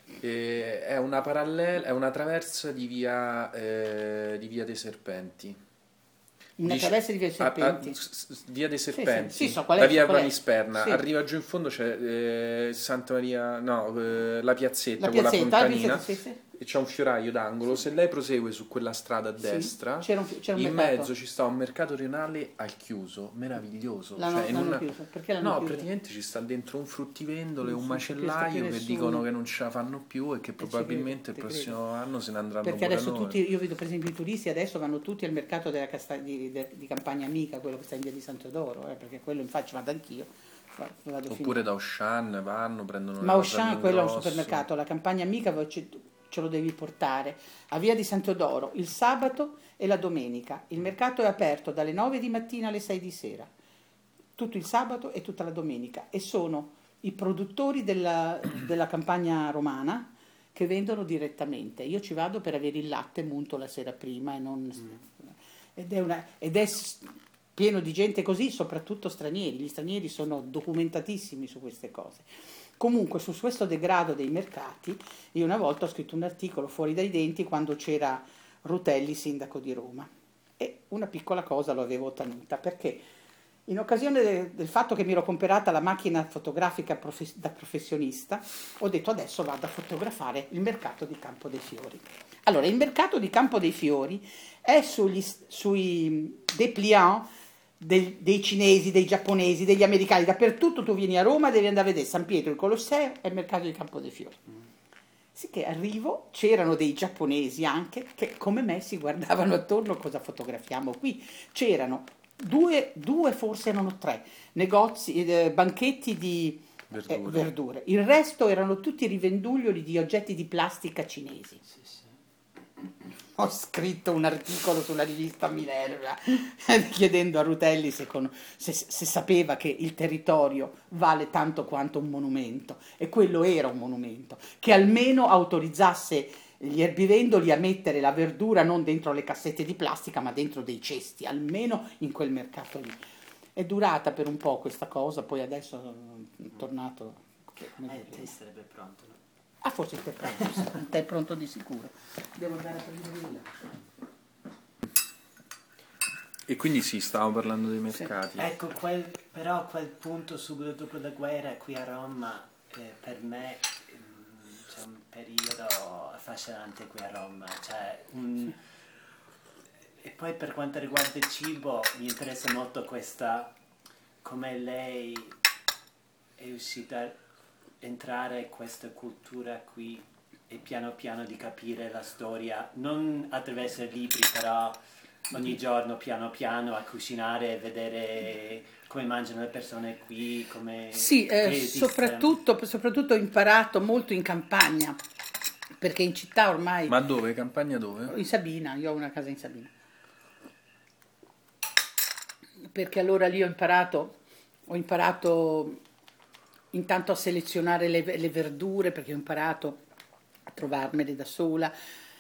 Speaker 3: È una parallela, è una traversa di via dei Serpenti.
Speaker 1: Una traversa di via dei Serpenti?
Speaker 3: Via dei Serpenti,
Speaker 1: sì, so qual è,
Speaker 3: la via
Speaker 1: so qual è.
Speaker 3: Panisperna,
Speaker 1: Sì.
Speaker 3: arriva giù in fondo c'è Santa Maria, no, la piazzetta
Speaker 1: La
Speaker 3: con la
Speaker 1: piazzetta,
Speaker 3: fontanina,
Speaker 1: sì.
Speaker 3: e c'è un fioraio d'angolo. Se lei prosegue su quella strada a destra,
Speaker 1: c'era un
Speaker 3: in
Speaker 1: mercato.
Speaker 3: mezzo ci sta un mercato rionale al chiuso, meraviglioso.
Speaker 1: L'hanno chiuso. Perché l'hanno chiuso?
Speaker 3: Praticamente ci sta dentro un fruttivendolo e un
Speaker 1: Non si
Speaker 3: macellaio
Speaker 1: capisce
Speaker 3: che
Speaker 1: più
Speaker 3: dicono che non ce la fanno più e che probabilmente il
Speaker 1: ti
Speaker 3: prossimo anno se ne andranno
Speaker 1: perché
Speaker 3: pure
Speaker 1: adesso
Speaker 3: loro.
Speaker 1: io vedo per esempio i turisti adesso vanno tutti al mercato di Campagna Amica, quello che sta in via di Sant'Eudoro, perché quello infatti vado anch'io.
Speaker 3: Oppure da Auchan vanno, prendono
Speaker 1: Ma
Speaker 3: le
Speaker 1: Auchan quello è un supermercato, la Campagna Amica ce lo devi portare a via di Sant'Eudoro il sabato e la domenica. Il mercato è aperto dalle 9 di mattina alle 6 di sera, tutto il sabato e tutta la domenica, e sono i produttori della Campagna romana che vendono direttamente. Io ci vado per avere il latte munto la sera prima ed è pieno di gente così, soprattutto stranieri. Gli stranieri sono documentatissimi su queste cose. Comunque su questo degrado dei mercati io una volta ho scritto un articolo fuori dai denti quando c'era Rutelli sindaco di Roma, e una piccola cosa lo avevo ottenuta, perché in occasione del fatto che mi ero comprata la macchina fotografica da professionista, ho detto adesso vado a fotografare il mercato di Campo dei Fiori. Allora, il mercato di Campo dei Fiori è sui dépliant dei cinesi, dei giapponesi, degli americani, dappertutto. Tu vieni a Roma, devi andare a vedere San Pietro, il Colosseo e il mercato di Campo dei Fiori. Sicché arrivo, c'erano dei giapponesi anche che come me si guardavano attorno, cosa fotografiamo qui. C'erano due forse erano tre negozi, banchetti di verdure. Il resto erano tutti rivenduglioli di oggetti di plastica cinesi. Ho scritto un articolo sulla rivista Minerva chiedendo a Rutelli se sapeva che il territorio vale tanto quanto un monumento, e quello era un monumento, che almeno autorizzasse gli erbivendoli a mettere la verdura non dentro le cassette di plastica ma dentro dei cesti, almeno in quel mercato lì. È durata per un po' questa cosa, poi adesso è tornato.
Speaker 2: Te sarebbe pronto, no?
Speaker 1: Ah, forse te è pronto di sicuro. Devo andare a prendere il là.
Speaker 3: E quindi sì, stavamo parlando dei mercati.
Speaker 2: Sì. Ecco, però quel punto subito dopo la guerra qui a Roma, per me c'è un periodo affascinante qui a Roma. E poi per quanto riguarda il cibo, mi interessa molto come lei è riuscita a entrare in questa cultura qui e piano piano di capire la storia, non attraverso i libri, però ogni giorno piano piano a cucinare e vedere come mangiano le persone qui, come...
Speaker 1: Sì, soprattutto ho imparato molto in campagna, perché in città ormai...
Speaker 3: Ma dove? Campagna dove?
Speaker 1: In Sabina, io ho una casa in Sabina. Perché allora lì ho imparato intanto a selezionare le verdure, perché ho imparato a trovarmele da sola.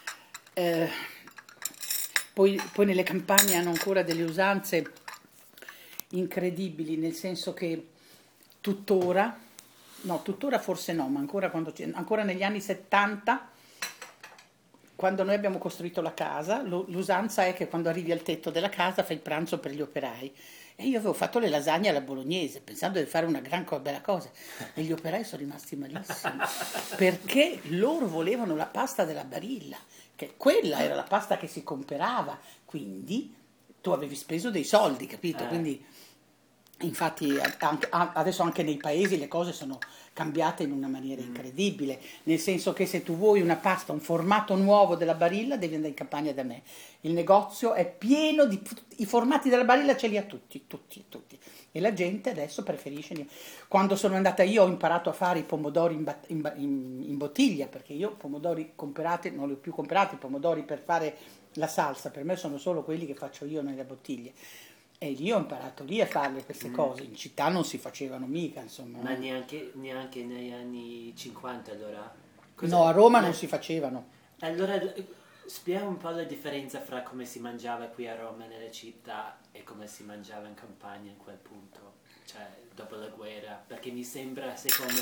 Speaker 1: Poi nelle campagne hanno ancora delle usanze incredibili, nel senso che tuttora forse no, ma ancora negli anni 70, quando noi abbiamo costruito la casa, l'usanza è che quando arrivi al tetto della casa fai il pranzo per gli operai. E io avevo fatto le lasagne alla bolognese, pensando di fare una bella cosa. E gli operai sono rimasti malissimi, perché loro volevano la pasta della Barilla, che quella era la pasta che si comperava. Quindi tu avevi speso dei soldi, capito? Quindi, infatti, adesso anche nei paesi le cose sono cambiate in una maniera incredibile, nel senso che se tu vuoi una pasta, un formato nuovo della Barilla, devi andare in campagna da me. Il negozio è pieno i formati della Barilla, ce li ha tutti. E la gente adesso preferisce. Quando sono andata io ho imparato a fare i pomodori in bottiglia, perché io pomodori comprati non li ho più comprati, i pomodori per fare la salsa per me sono solo quelli che faccio io nelle bottiglie. E lì ho imparato lì a fare queste cose, in città non si facevano mica, insomma.
Speaker 2: Ma neanche negli anni 50 allora?
Speaker 1: No, a Roma non si facevano.
Speaker 2: Allora spiega un po' la differenza fra come si mangiava qui a Roma nelle città e come si mangiava in campagna in quel punto, cioè dopo la guerra, perché mi sembra, secondo me,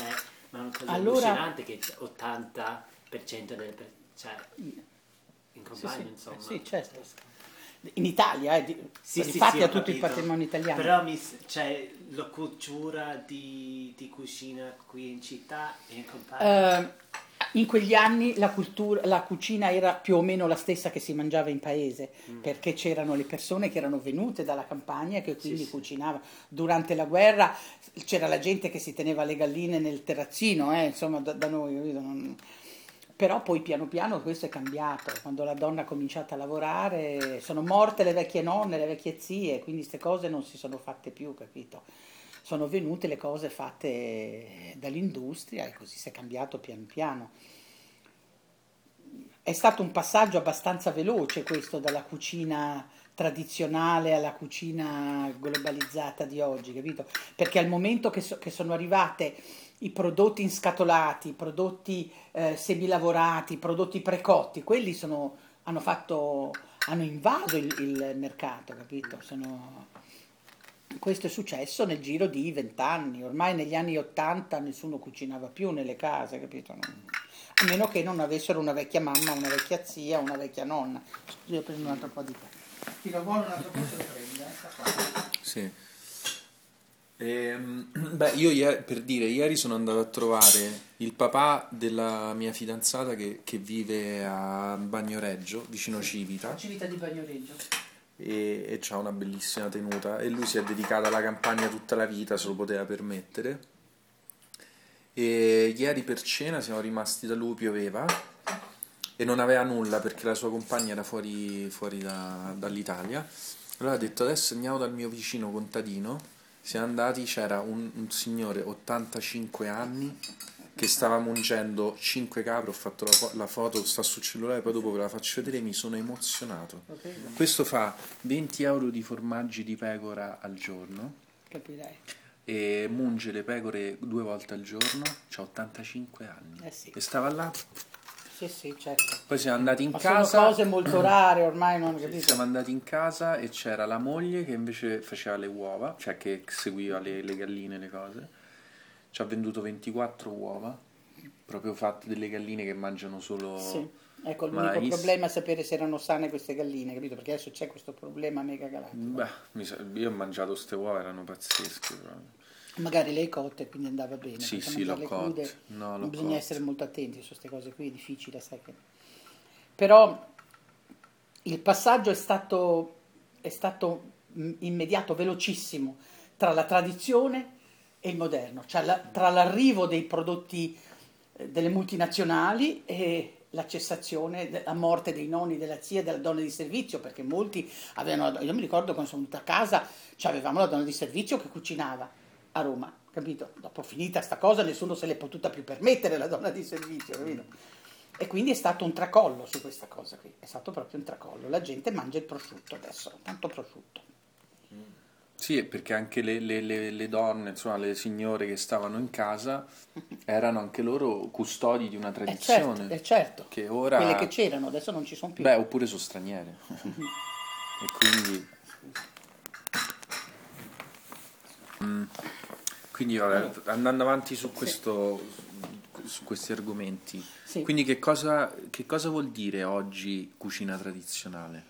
Speaker 2: Ma è una cosa
Speaker 1: Allora,
Speaker 2: allucinante che c'è 80% cioè, in campagna, insomma.
Speaker 1: sì, certo. In Italia,
Speaker 2: Sì,
Speaker 1: infatti
Speaker 2: ho
Speaker 1: ha tutto il
Speaker 2: capito.
Speaker 1: patrimonio italiano.
Speaker 2: Però c'è la cultura di cucina qui in città e in campagna.
Speaker 1: In quegli anni la cucina era più o meno la stessa che si mangiava in paese, perché c'erano le persone che erano venute dalla campagna e che quindi cucinavano. Durante la guerra c'era la gente che si teneva le galline nel terrazzino, insomma, da noi, capito? Però poi piano piano questo è cambiato, quando la donna ha cominciato a lavorare, sono morte le vecchie nonne, le vecchie zie, quindi queste cose non si sono fatte più, capito? Sono venute le cose fatte dall'industria e così si è cambiato piano piano. È stato un passaggio abbastanza veloce questo dalla cucina tradizionale alla cucina globalizzata di oggi, capito? Perché al momento che sono arrivate i prodotti inscatolati, i prodotti semilavorati, i prodotti precotti, quelli hanno invaso il mercato, capito? Questo è successo nel giro di 20 anni, ormai negli anni 80 nessuno cucinava più nelle case, capito? A meno che non avessero una vecchia mamma, una vecchia zia, una vecchia nonna. Scusi, io prendo un altro po' di tè. Chi lo vuole un altro po' se lo prende,
Speaker 3: Sì. Beh, io per dire, ieri sono andato a trovare il papà della mia fidanzata che vive a Bagnoregio, vicino Civita.
Speaker 1: Civita di Bagnoregio.
Speaker 3: E c'ha una bellissima tenuta e lui si è dedicato alla campagna tutta la vita, se lo poteva permettere. E ieri per cena siamo rimasti da lui, pioveva e non aveva nulla perché la sua compagna era fuori dall'Italia. Allora ha detto: adesso andiamo dal mio vicino contadino. Siamo andati, c'era un signore 85 anni che stava mungendo 5 capre. Ho fatto la foto, sta sul cellulare, poi dopo ve la faccio vedere. Mi sono emozionato. Questo fa 20 euro di formaggi di pecora al giorno.
Speaker 1: Capirai.
Speaker 3: E munge le pecore 2 volte al giorno, c'ha 85 anni.
Speaker 1: Sì.
Speaker 3: E stava là.
Speaker 1: Sì, certo.
Speaker 3: Poi siamo andati in
Speaker 1: Ma
Speaker 3: casa.
Speaker 1: sono cose molto rare ormai, non capito.
Speaker 3: Siamo andati in casa e c'era la moglie che invece faceva le uova, cioè che seguiva le galline, le cose. Ci ha venduto 24 uova, proprio fatte delle galline che mangiano solo
Speaker 1: Ecco, l'unico
Speaker 3: mais.
Speaker 1: problema è sapere se erano sane queste galline, capito? Perché adesso c'è questo problema mega galattico.
Speaker 3: Beh, io ho mangiato queste uova, erano pazzesche proprio.
Speaker 1: Magari le hai cotte, quindi andava bene.
Speaker 3: Sì, l'ho cotte. No, l'ho
Speaker 1: bisogna
Speaker 3: cotte.
Speaker 1: essere molto attenti su queste cose qui, è difficile, sai che. Però il passaggio è stato immediato, velocissimo, tra la tradizione e il moderno, cioè tra l'arrivo dei prodotti delle multinazionali e la cessazione, la morte dei nonni, della zia, della donna di servizio, perché molti avevano, io mi ricordo quando sono venuta a casa, avevamo la donna di servizio che cucinava a Roma, capito? Dopo finita sta cosa nessuno se l'è potuta più permettere la donna di servizio, capito? E quindi è stato un tracollo su questa cosa qui, è stato proprio un tracollo, la gente mangia il prosciutto adesso, tanto prosciutto.
Speaker 3: Sì, perché anche le donne, insomma, le signore che stavano in casa erano anche loro custodi di una tradizione.
Speaker 1: Certo.
Speaker 3: Che ora...
Speaker 1: Quelle che c'erano, adesso non ci sono più.
Speaker 3: Beh, oppure sono straniere. E quindi vabbè, andando avanti su questi argomenti.
Speaker 1: Sì.
Speaker 3: Quindi che cosa vuol dire oggi cucina tradizionale?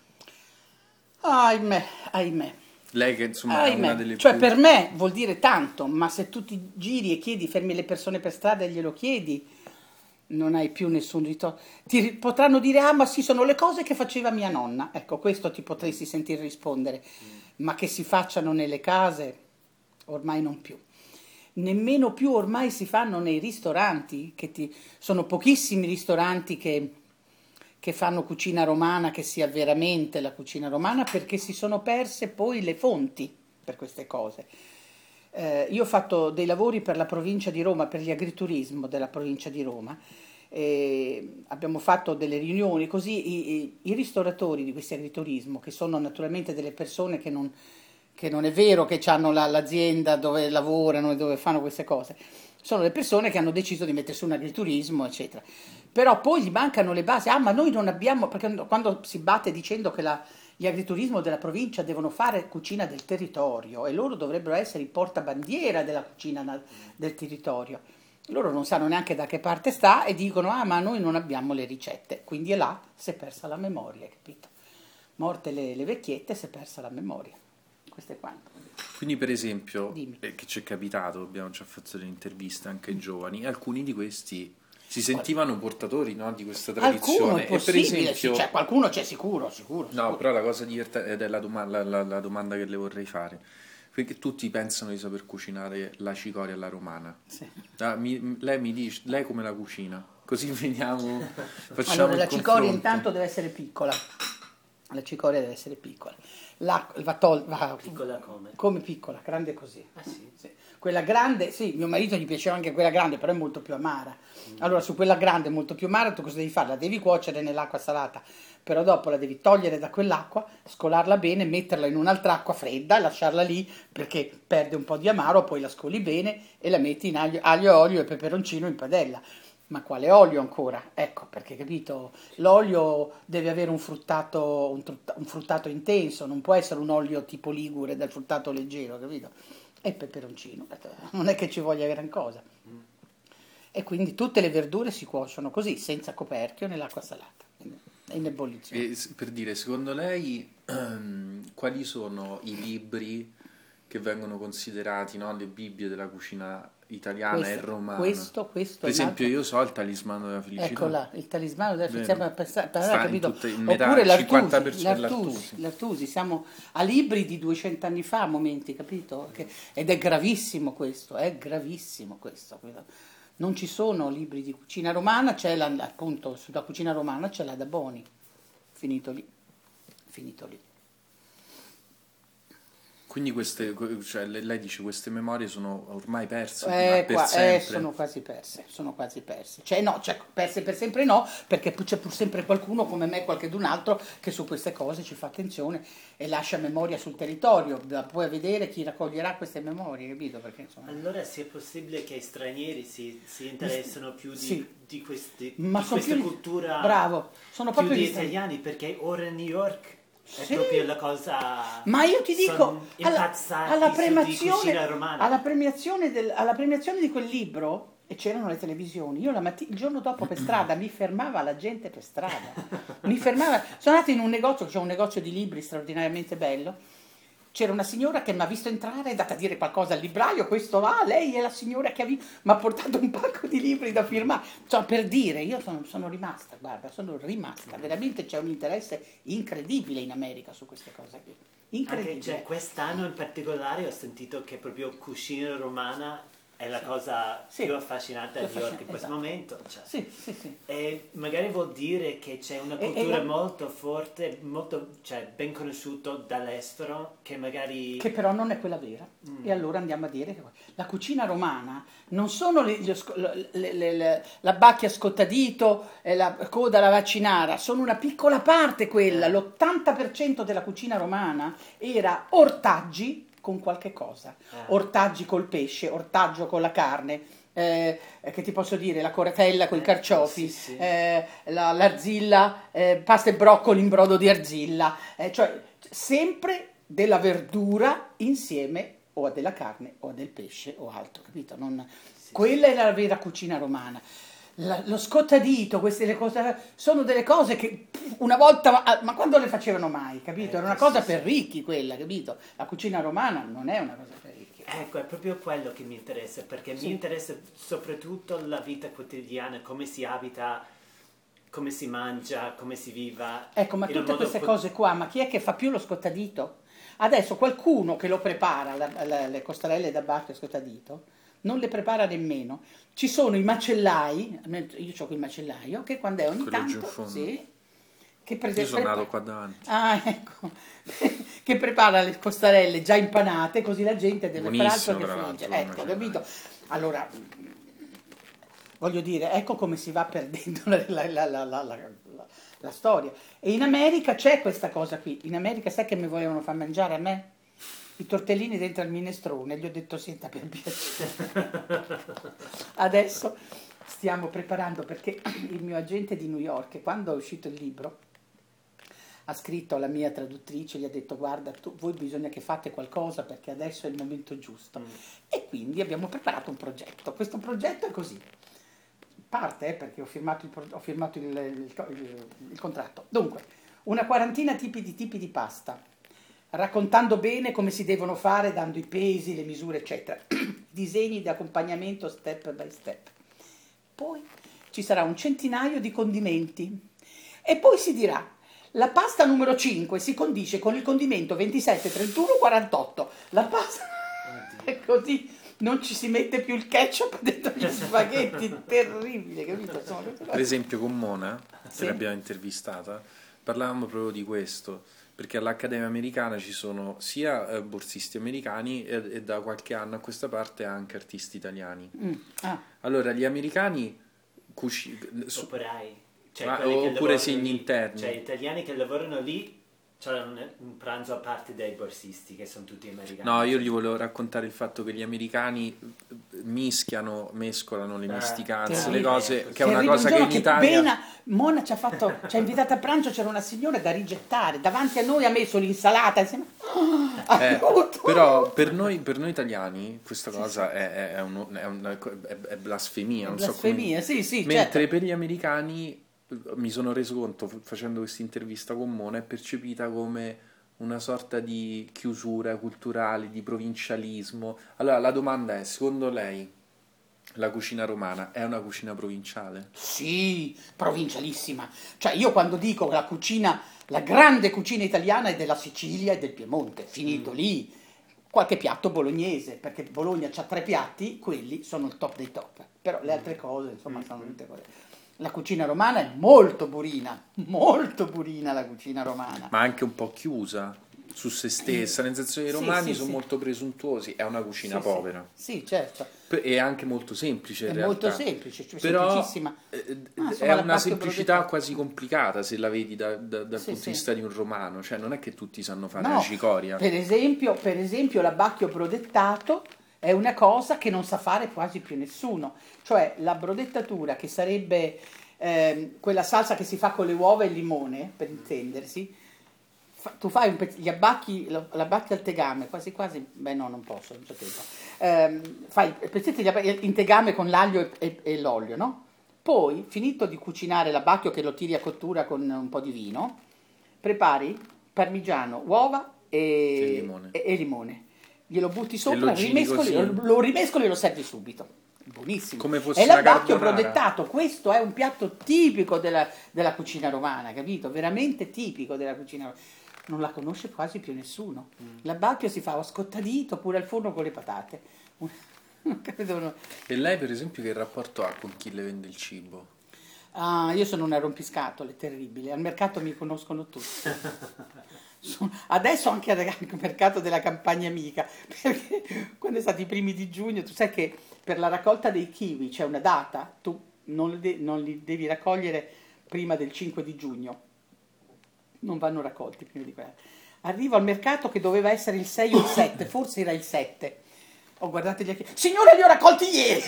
Speaker 1: Ahimè.
Speaker 3: Lei che insomma è una delle
Speaker 1: cioè
Speaker 3: più...
Speaker 1: per me vuol dire tanto, ma se tu ti giri e chiedi, fermi le persone per strada e glielo chiedi, non hai più nessun ritorno. Ti potranno dire: ma sì, sono le cose che faceva mia nonna. Ecco, questo ti potresti sentire rispondere, ma che si facciano nelle case ormai non più. Nemmeno più ormai si fanno nei ristoranti, sono pochissimi ristoranti che fanno cucina romana, che sia veramente la cucina romana, perché si sono perse poi le fonti per queste cose. Io ho fatto dei lavori per la provincia di Roma, per gli agriturismo della provincia di Roma, abbiamo fatto delle riunioni, così i ristoratori di questo agriturismo, che sono naturalmente delle persone che non è vero che hanno l'azienda dove lavorano e dove fanno queste cose, sono le persone che hanno deciso di mettersi un agriturismo, eccetera. Però poi gli mancano le basi. Ma noi non abbiamo, perché quando si batte dicendo che gli agriturismo della provincia devono fare cucina del territorio e loro dovrebbero essere i portabandiera della cucina del territorio. Loro non sanno neanche da che parte sta e dicono, ah, ma noi non abbiamo le ricette. Quindi è là, si è persa la memoria, capito? Morte le vecchiette, si è persa la memoria. Questo è quanto.
Speaker 3: Quindi per esempio,
Speaker 1: Dimmi.
Speaker 3: che ci è capitato, abbiamo già fatto delle interviste anche ai giovani, alcuni di questi si sentivano portatori, no, di questa
Speaker 1: Qualcuno
Speaker 3: tradizione.
Speaker 1: è
Speaker 3: E per
Speaker 1: possibile,
Speaker 3: esempio,
Speaker 1: cioè, qualcuno c'è sicuro.
Speaker 3: no, però la cosa divertente ed è la domanda che le vorrei fare, perché tutti pensano di saper cucinare la cicoria alla romana.
Speaker 1: Sì.
Speaker 3: Lei mi dice, lei come la cucina? Così veniamo, facciamo
Speaker 1: Allora,
Speaker 3: il
Speaker 1: la cicoria
Speaker 3: confronto.
Speaker 1: intanto deve essere piccola. La cicoria deve essere piccola. Va
Speaker 2: Piccola come?
Speaker 1: come piccola, grande così.
Speaker 2: Ah sì?
Speaker 1: Sì. Quella grande, sì, mio marito gli piaceva anche quella grande, però è molto più amara. Allora, su quella grande, molto più amara, tu cosa devi fare? La devi cuocere nell'acqua salata, però dopo la devi togliere da quell'acqua, scolarla bene, metterla in un'altra acqua fredda e lasciarla lì perché perde un po' di amaro, poi la scoli bene e la metti in aglio, olio e peperoncino in padella. Ma quale olio ancora? Ecco, perché capito, l'olio deve avere un fruttato intenso, non può essere un olio tipo ligure del fruttato leggero, capito? E peperoncino, non è che ci voglia gran cosa. E quindi tutte le verdure si cuociono così, senza coperchio, nell'acqua salata, in ebollizione.
Speaker 3: E per dire, secondo lei, quali sono i libri che vengono considerati, no, le Bibbie della cucina italiana e romana?
Speaker 1: Questo
Speaker 3: Per
Speaker 1: è un
Speaker 3: esempio,
Speaker 1: altro.
Speaker 3: io so il Talismano della felicità.
Speaker 1: Ecco là, il talismano della
Speaker 3: Vero.
Speaker 1: felicità,
Speaker 3: Sta in
Speaker 1: capito?
Speaker 3: tutte- in metà,
Speaker 1: Oppure
Speaker 3: il 50%
Speaker 1: l'Artusi, siamo a libri di 200 anni fa, a momenti, capito? Ed è gravissimo questo, capito? Non ci sono libri di cucina romana, appunto, sulla cucina romana c'è la da Boni, finito lì.
Speaker 3: Quindi cioè, lei dice queste memorie sono ormai perse per sempre.
Speaker 1: Sono quasi perse. Cioè no, perse per sempre no, perché c'è pur sempre qualcuno come me, qualcun altro, che su queste cose ci fa attenzione e lascia memoria sul territorio. Puoi vedere chi raccoglierà queste memorie, capito? Perché, insomma,
Speaker 2: Allora, se è possibile che i stranieri si interessano più
Speaker 1: sì.
Speaker 2: di
Speaker 1: Ma sono
Speaker 2: questa
Speaker 1: più
Speaker 2: cultura,
Speaker 1: bravo, sono
Speaker 2: più
Speaker 1: proprio
Speaker 2: di
Speaker 1: gli stranieri.
Speaker 2: italiani, perché ora a New York è
Speaker 1: Sì.
Speaker 2: proprio la cosa.
Speaker 1: Ma io ti dico,
Speaker 2: sono impazzati
Speaker 1: alla
Speaker 2: di cucina romana.
Speaker 1: alla premiazione di quel libro, e c'erano le televisioni, io il giorno dopo per strada mi fermava la gente per strada, sono andata in un negozio, c'è un negozio di libri straordinariamente bello, c'era una signora che mi ha visto entrare, è andata a dire qualcosa al libraio, lei è la signora che mi ha portato un pacco di libri da firmare, cioè, per dire, io sono rimasta, veramente c'è un interesse incredibile in America su queste cose qui, incredibile.
Speaker 2: Anche, cioè, quest'anno in particolare ho sentito che proprio cucina romana è la cosa più affascinante a New York in questo momento. Cioè.
Speaker 1: Sì.
Speaker 2: E magari vuol dire che c'è una cultura molto forte, molto, cioè, ben conosciuta dall'estero, che magari.
Speaker 1: Che però non è quella vera. E allora andiamo a dire che la cucina romana non sono la bacchia scottadito e la coda alla vaccinara, sono una piccola parte quella. L'80% della cucina romana era ortaggi con qualche cosa, ortaggi col pesce, ortaggio con la carne, che ti posso dire, la coratella con i carciofi,
Speaker 2: sì.
Speaker 1: l'arzilla, pasta e broccoli in brodo di arzilla, cioè sempre della verdura insieme o a della carne o a del pesce o altro, capito? Quella è la vera cucina romana. Lo scottadito, le cose, sono delle cose che una volta, ma quando le facevano mai, capito? Era una cosa per ricchi quella, capito? La cucina romana non è una cosa per ricchi.
Speaker 2: Ecco, è proprio quello che mi interessa, perché mi interessa soprattutto la vita quotidiana, come si abita, come si mangia, come si viva.
Speaker 1: Ecco, ma tutte queste cose qua, ma chi è che fa più lo scottadito? Adesso qualcuno che lo prepara, le costarelle da barca e scottadito, non le prepara nemmeno. Ci sono i macellai, io ho qui il macellaio, che quando è ogni
Speaker 3: Quello giù in
Speaker 1: tanto,
Speaker 3: fondo.
Speaker 1: sì, che
Speaker 3: Io sono nato qua davanti.
Speaker 1: Ah, ecco, che prepara le costarelle già impanate, così la gente deve fare altro che frigge. Ecco, capito? Allora, voglio dire, ecco come si va perdendo la storia. E in America c'è questa cosa qui. In America sai che mi volevano far mangiare a me? I tortellini dentro al minestrone, gli ho detto senta per piacere. Adesso stiamo preparando perché il mio agente di New York, quando è uscito il libro, ha scritto alla mia traduttrice, gli ha detto guarda, voi bisogna che fate qualcosa perché adesso è il momento giusto. E quindi abbiamo preparato un progetto. Questo progetto è così. Parte perché ho firmato il contratto. Dunque, una quarantina tipi di pasta, raccontando bene come si devono fare, dando i pesi, le misure, eccetera. Disegni di accompagnamento step by step. Poi ci sarà un centinaio di condimenti. E poi si dirà, la pasta numero 5 si condisce con il condimento 27, 31, 48. La pasta è così, non ci si mette più il ketchup dentro gli spaghetti, terribile, capito? Insomma,
Speaker 3: Per esempio con Mona,
Speaker 1: Sì.
Speaker 3: che l'abbiamo intervistata, parlavamo proprio di questo, perché all'Accademia Americana ci sono sia borsisti americani e da qualche anno a questa parte anche artisti italiani.
Speaker 1: Ah,
Speaker 3: Allora, gli americani
Speaker 2: Operai. Cioè,
Speaker 3: Ma-
Speaker 2: quelli che
Speaker 3: oppure
Speaker 2: lavorano
Speaker 3: segni
Speaker 2: lì,
Speaker 3: interni.
Speaker 2: cioè italiani che lavorano lì c'hanno un pranzo a parte dei borsisti che sono tutti americani.
Speaker 3: No, io gli volevo raccontare il fatto che gli americani mescolano le misticanze, le
Speaker 1: terribile.
Speaker 3: cose, che è una
Speaker 1: terribile.
Speaker 3: cosa
Speaker 1: Un
Speaker 3: che
Speaker 1: giorno
Speaker 3: in Italia...
Speaker 1: Bena, Mona ci ha invitato a pranzo, c'era una signora da rigettare, davanti a noi ha messo l'insalata insieme. Aiuto!
Speaker 3: Però per noi italiani questa cosa è blasfemia, non so
Speaker 1: Blasfemia,
Speaker 3: come...
Speaker 1: sì,
Speaker 3: Mentre
Speaker 1: certo.
Speaker 3: per gli americani, mi sono reso conto facendo questa intervista con Mona, è percepita come una sorta di chiusura culturale, di provincialismo. Allora la domanda è, secondo lei la cucina romana è una cucina provinciale?
Speaker 1: Sì, provincialissima. Cioè io quando dico che la grande cucina italiana è della Sicilia e del Piemonte, finito lì. Qualche piatto bolognese, perché Bologna c'ha 3 piatti, quelli sono il top dei top. Però le altre cose, insomma, sono tutte cose. La cucina romana è molto burina la cucina romana.
Speaker 3: Ma anche un po' chiusa su se stessa, nel senso che i
Speaker 1: Sì,
Speaker 3: romani
Speaker 1: sì,
Speaker 3: sono
Speaker 1: sì.
Speaker 3: molto presuntuosi, è una cucina
Speaker 1: Sì,
Speaker 3: povera.
Speaker 1: Sì, certo.
Speaker 3: E anche molto semplice in
Speaker 1: È
Speaker 3: realtà.
Speaker 1: molto semplice, cioè
Speaker 3: Però
Speaker 1: semplicissima. Insomma,
Speaker 3: è
Speaker 1: la
Speaker 3: una
Speaker 1: pasta
Speaker 3: semplicità
Speaker 1: brodettata.
Speaker 3: quasi complicata se la vedi dal
Speaker 1: Sì,
Speaker 3: punto
Speaker 1: sì.
Speaker 3: di vista di un romano, cioè non è che tutti sanno fare
Speaker 1: No,
Speaker 3: la cicoria.
Speaker 1: per esempio l'abbacchio brodettato è una cosa che non sa fare quasi più nessuno. Cioè la brodettatura, che sarebbe quella salsa che si fa con le uova e il limone, per intendersi, tu fai gli abbacchi, l'abbacchio al tegame, quasi quasi, beh no, non posso, non c'è tempo. Fai pezzetti in tegame con l'aglio e l'olio, no? Poi, finito di cucinare l'abbacchio, che lo tiri a cottura con un po' di vino, prepari parmigiano, uova e limone. Glielo butti sopra,
Speaker 3: lo giri così.
Speaker 1: lo rimescoli e lo servi subito. Buonissimo.
Speaker 3: Come fosse
Speaker 1: È
Speaker 3: una
Speaker 1: l'abbacchio
Speaker 3: carbonara.
Speaker 1: brodettato. Questo è un piatto tipico della cucina romana, capito? Veramente tipico della cucina romana. Non la conosce quasi più nessuno. L'abbacchio si fa o scottadito oppure al forno con le patate. Capito?
Speaker 3: E lei per esempio che rapporto ha con chi le vende il cibo?
Speaker 1: Ah, io sono una rompiscatole terribile. Al mercato mi conoscono tutti. Adesso anche al mercato della campagna amica, perché quando è stato i primi di giugno, tu sai che per la raccolta dei kiwi c'è una data, tu non li devi raccogliere prima del 5 di giugno, non vanno raccolti prima di quella. Arrivo al mercato che doveva essere il 6 o il 7, forse era il 7. Ho guardato gli occhi, signore, li ho raccolti ieri!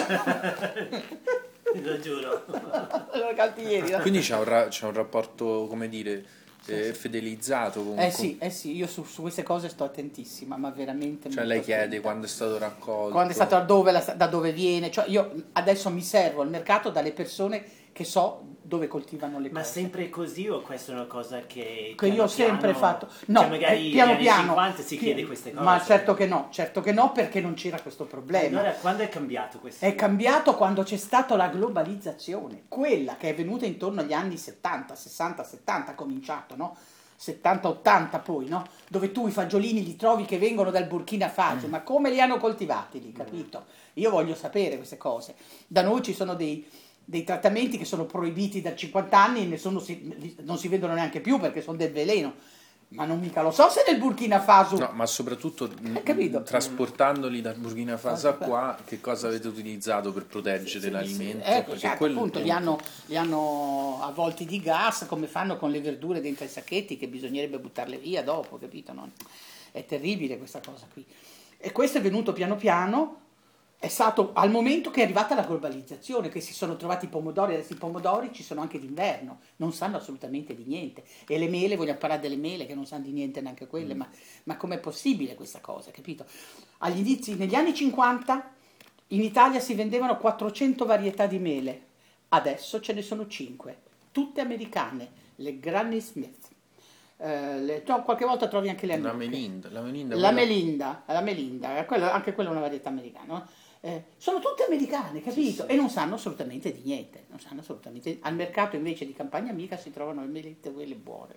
Speaker 2: Lo giuro.
Speaker 1: Li ho raccolti ieri. No?
Speaker 3: Quindi c'è un rapporto, come dire, fedelizzato con...
Speaker 1: Sì, io su queste cose sto attentissima, ma veramente
Speaker 3: Cioè
Speaker 1: molto
Speaker 3: lei chiede
Speaker 1: attenta.
Speaker 3: quando è stato raccolto.
Speaker 1: Quando è stato da dove viene, cioè io adesso mi servo al mercato dalle persone che so dove coltivano le
Speaker 2: Ma
Speaker 1: cose.
Speaker 2: sempre così o questa è una cosa che
Speaker 1: Che io ho sempre
Speaker 2: piano,
Speaker 1: fatto. No,
Speaker 2: cioè magari
Speaker 1: piano
Speaker 2: negli anni
Speaker 1: piano.
Speaker 2: 50 si chiede queste cose.
Speaker 1: Ma certo che no, perché non c'era questo problema.
Speaker 2: Allora, quando è cambiato questo?
Speaker 1: È cambiato quando c'è stata la globalizzazione, quella che è venuta intorno agli anni 70, 60, 70, ha cominciato, no? 70-80 poi, no? Dove tu i fagiolini li trovi che vengono dal Burkina Faso, ma come li hanno coltivati lì, capito? Io voglio sapere queste cose. Da noi ci sono dei trattamenti che sono proibiti da 50 anni e non si vedono neanche più perché sono del veleno. Ma non mica lo so se nel Burkina Faso...
Speaker 3: No, ma soprattutto
Speaker 1: capito?
Speaker 3: trasportandoli dal Burkina Faso a qua, che cosa avete utilizzato per proteggere l'alimento? Perché
Speaker 1: Certo,
Speaker 3: quello
Speaker 1: appunto,
Speaker 3: è-
Speaker 1: li hanno avvolti di gas, come fanno con le verdure dentro ai sacchetti, che bisognerebbe buttarle via dopo, capito? No? È terribile questa cosa qui. E questo è venuto piano piano, è stato al momento che è arrivata la globalizzazione, che si sono trovati i pomodori, adesso i pomodori ci sono anche d'inverno, non sanno assolutamente di niente. E le mele, vogliamo parlare delle mele che non sanno di niente neanche quelle, ma com'è possibile questa cosa, capito? Agli inizi, negli anni 50, in Italia si vendevano 400 varietà di mele, adesso ce ne sono 5, tutte americane, le Granny Smith. Qualche volta trovi anche le amiche. La Melinda, anche quella è una varietà americana, no? Sono tutte americane, capito? E non sanno assolutamente di niente, non sanno assolutamente. Al mercato invece di Campagna Amica si trovano le melette, quelle buone.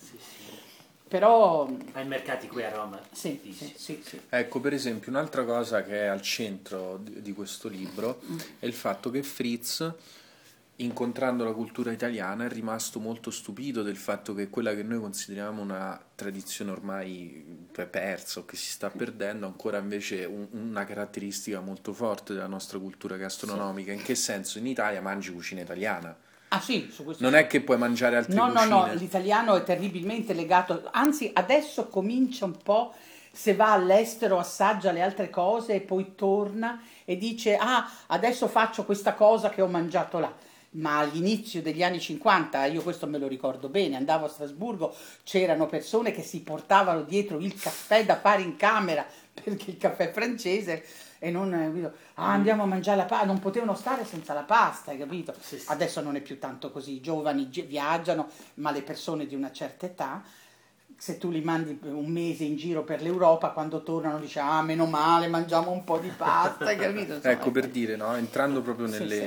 Speaker 1: Però
Speaker 2: ai mercati qui a Roma.
Speaker 1: Sì.
Speaker 3: Ecco, per esempio, un'altra cosa che è al centro di questo libro è il fatto che Fritz, incontrando la cultura italiana, è rimasto molto stupito del fatto che quella che noi consideriamo una tradizione ormai persa o che si sta perdendo, ancora invece una caratteristica molto forte della nostra cultura gastronomica. In che senso? In Italia mangi cucina italiana.
Speaker 1: Ah sì, su questo
Speaker 3: non è che puoi mangiare altre cucine.
Speaker 1: No, l'italiano è terribilmente legato, anzi adesso comincia un po', se va all'estero assaggia le altre cose e poi torna e dice adesso faccio questa cosa che ho mangiato là. Ma all'inizio degli anni 50, io questo me lo ricordo bene, andavo a Strasburgo, c'erano persone che si portavano dietro il caffè da fare in camera, perché il caffè è francese, e non andiamo a mangiare la pasta, non potevano stare senza la pasta, hai capito? Sì. Adesso non è più tanto così, i giovani viaggiano, ma le persone di una certa età, se tu li mandi un mese in giro per l'Europa, quando tornano dice meno male, mangiamo un po' di pasta, hai capito? Insomma,
Speaker 3: ecco, per dire, no? Entrando proprio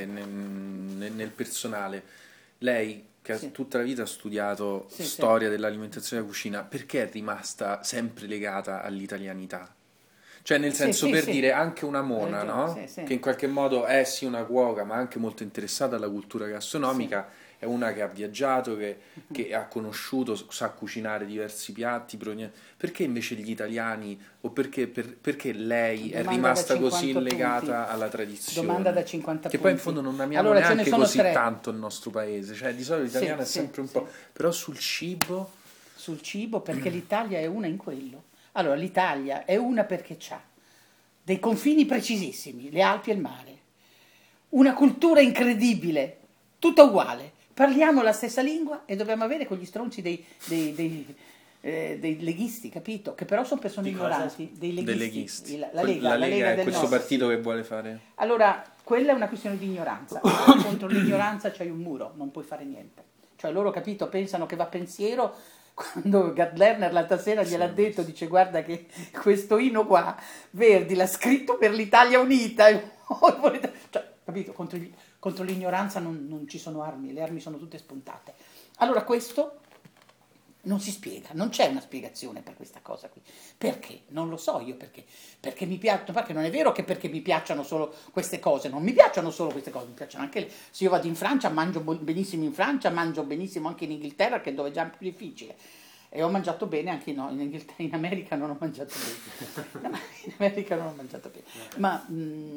Speaker 3: nel personale, lei che tutta la vita ha studiato storia dell'alimentazione e della cucina, perché è rimasta sempre legata all'italianità? Cioè, nel senso, per dire, anche una Mona, no? Che in qualche modo è sì una cuoca, ma anche molto interessata alla cultura gastronomica, è una che ha viaggiato, che ha conosciuto, sa cucinare diversi piatti, perché invece gli italiani, o perché lei è rimasta così legata alla tradizione?
Speaker 1: Domanda da 50 punti.
Speaker 3: Che poi in fondo non amiamo neanche così tanto il nostro paese, cioè di solito l'italiano è sempre un po'... Però sul cibo...
Speaker 1: Sul cibo, perché l'Italia è una in quello. Allora, l'Italia è una perché c'ha dei confini precisissimi, le Alpi e il mare, una cultura incredibile, tutta uguale. Parliamo la stessa lingua e dobbiamo avere con gli stronzi dei leghisti, capito? Che però sono persone ignoranti, dei leghisti.
Speaker 3: La Lega è
Speaker 1: del
Speaker 3: questo partito che vuole fare.
Speaker 1: Allora, quella è una questione di ignoranza. Contro l'ignoranza c'hai un muro, non puoi fare niente. Cioè loro, capito, pensano che va pensiero. Quando Gerd Lerner l'altra sera gliel'ha detto, dice guarda che questo inno qua Verdi l'ha scritto per l'Italia Unita, cioè, capito, contro l'ignoranza non ci sono armi, le armi sono tutte spuntate. Allora questo non si spiega, non c'è una spiegazione per questa cosa qui. Perché? Non lo so io perché mi piacciono, perché non è vero che perché mi piacciono solo queste cose, non mi piacciono solo queste cose, mi piacciono anche, se io vado in Francia mangio benissimo in Francia, mangio benissimo anche in Inghilterra, che è dove è già più difficile. E ho mangiato bene anche in Inghilterra, in America non ho mangiato bene. No, in America non ho mangiato bene. Ma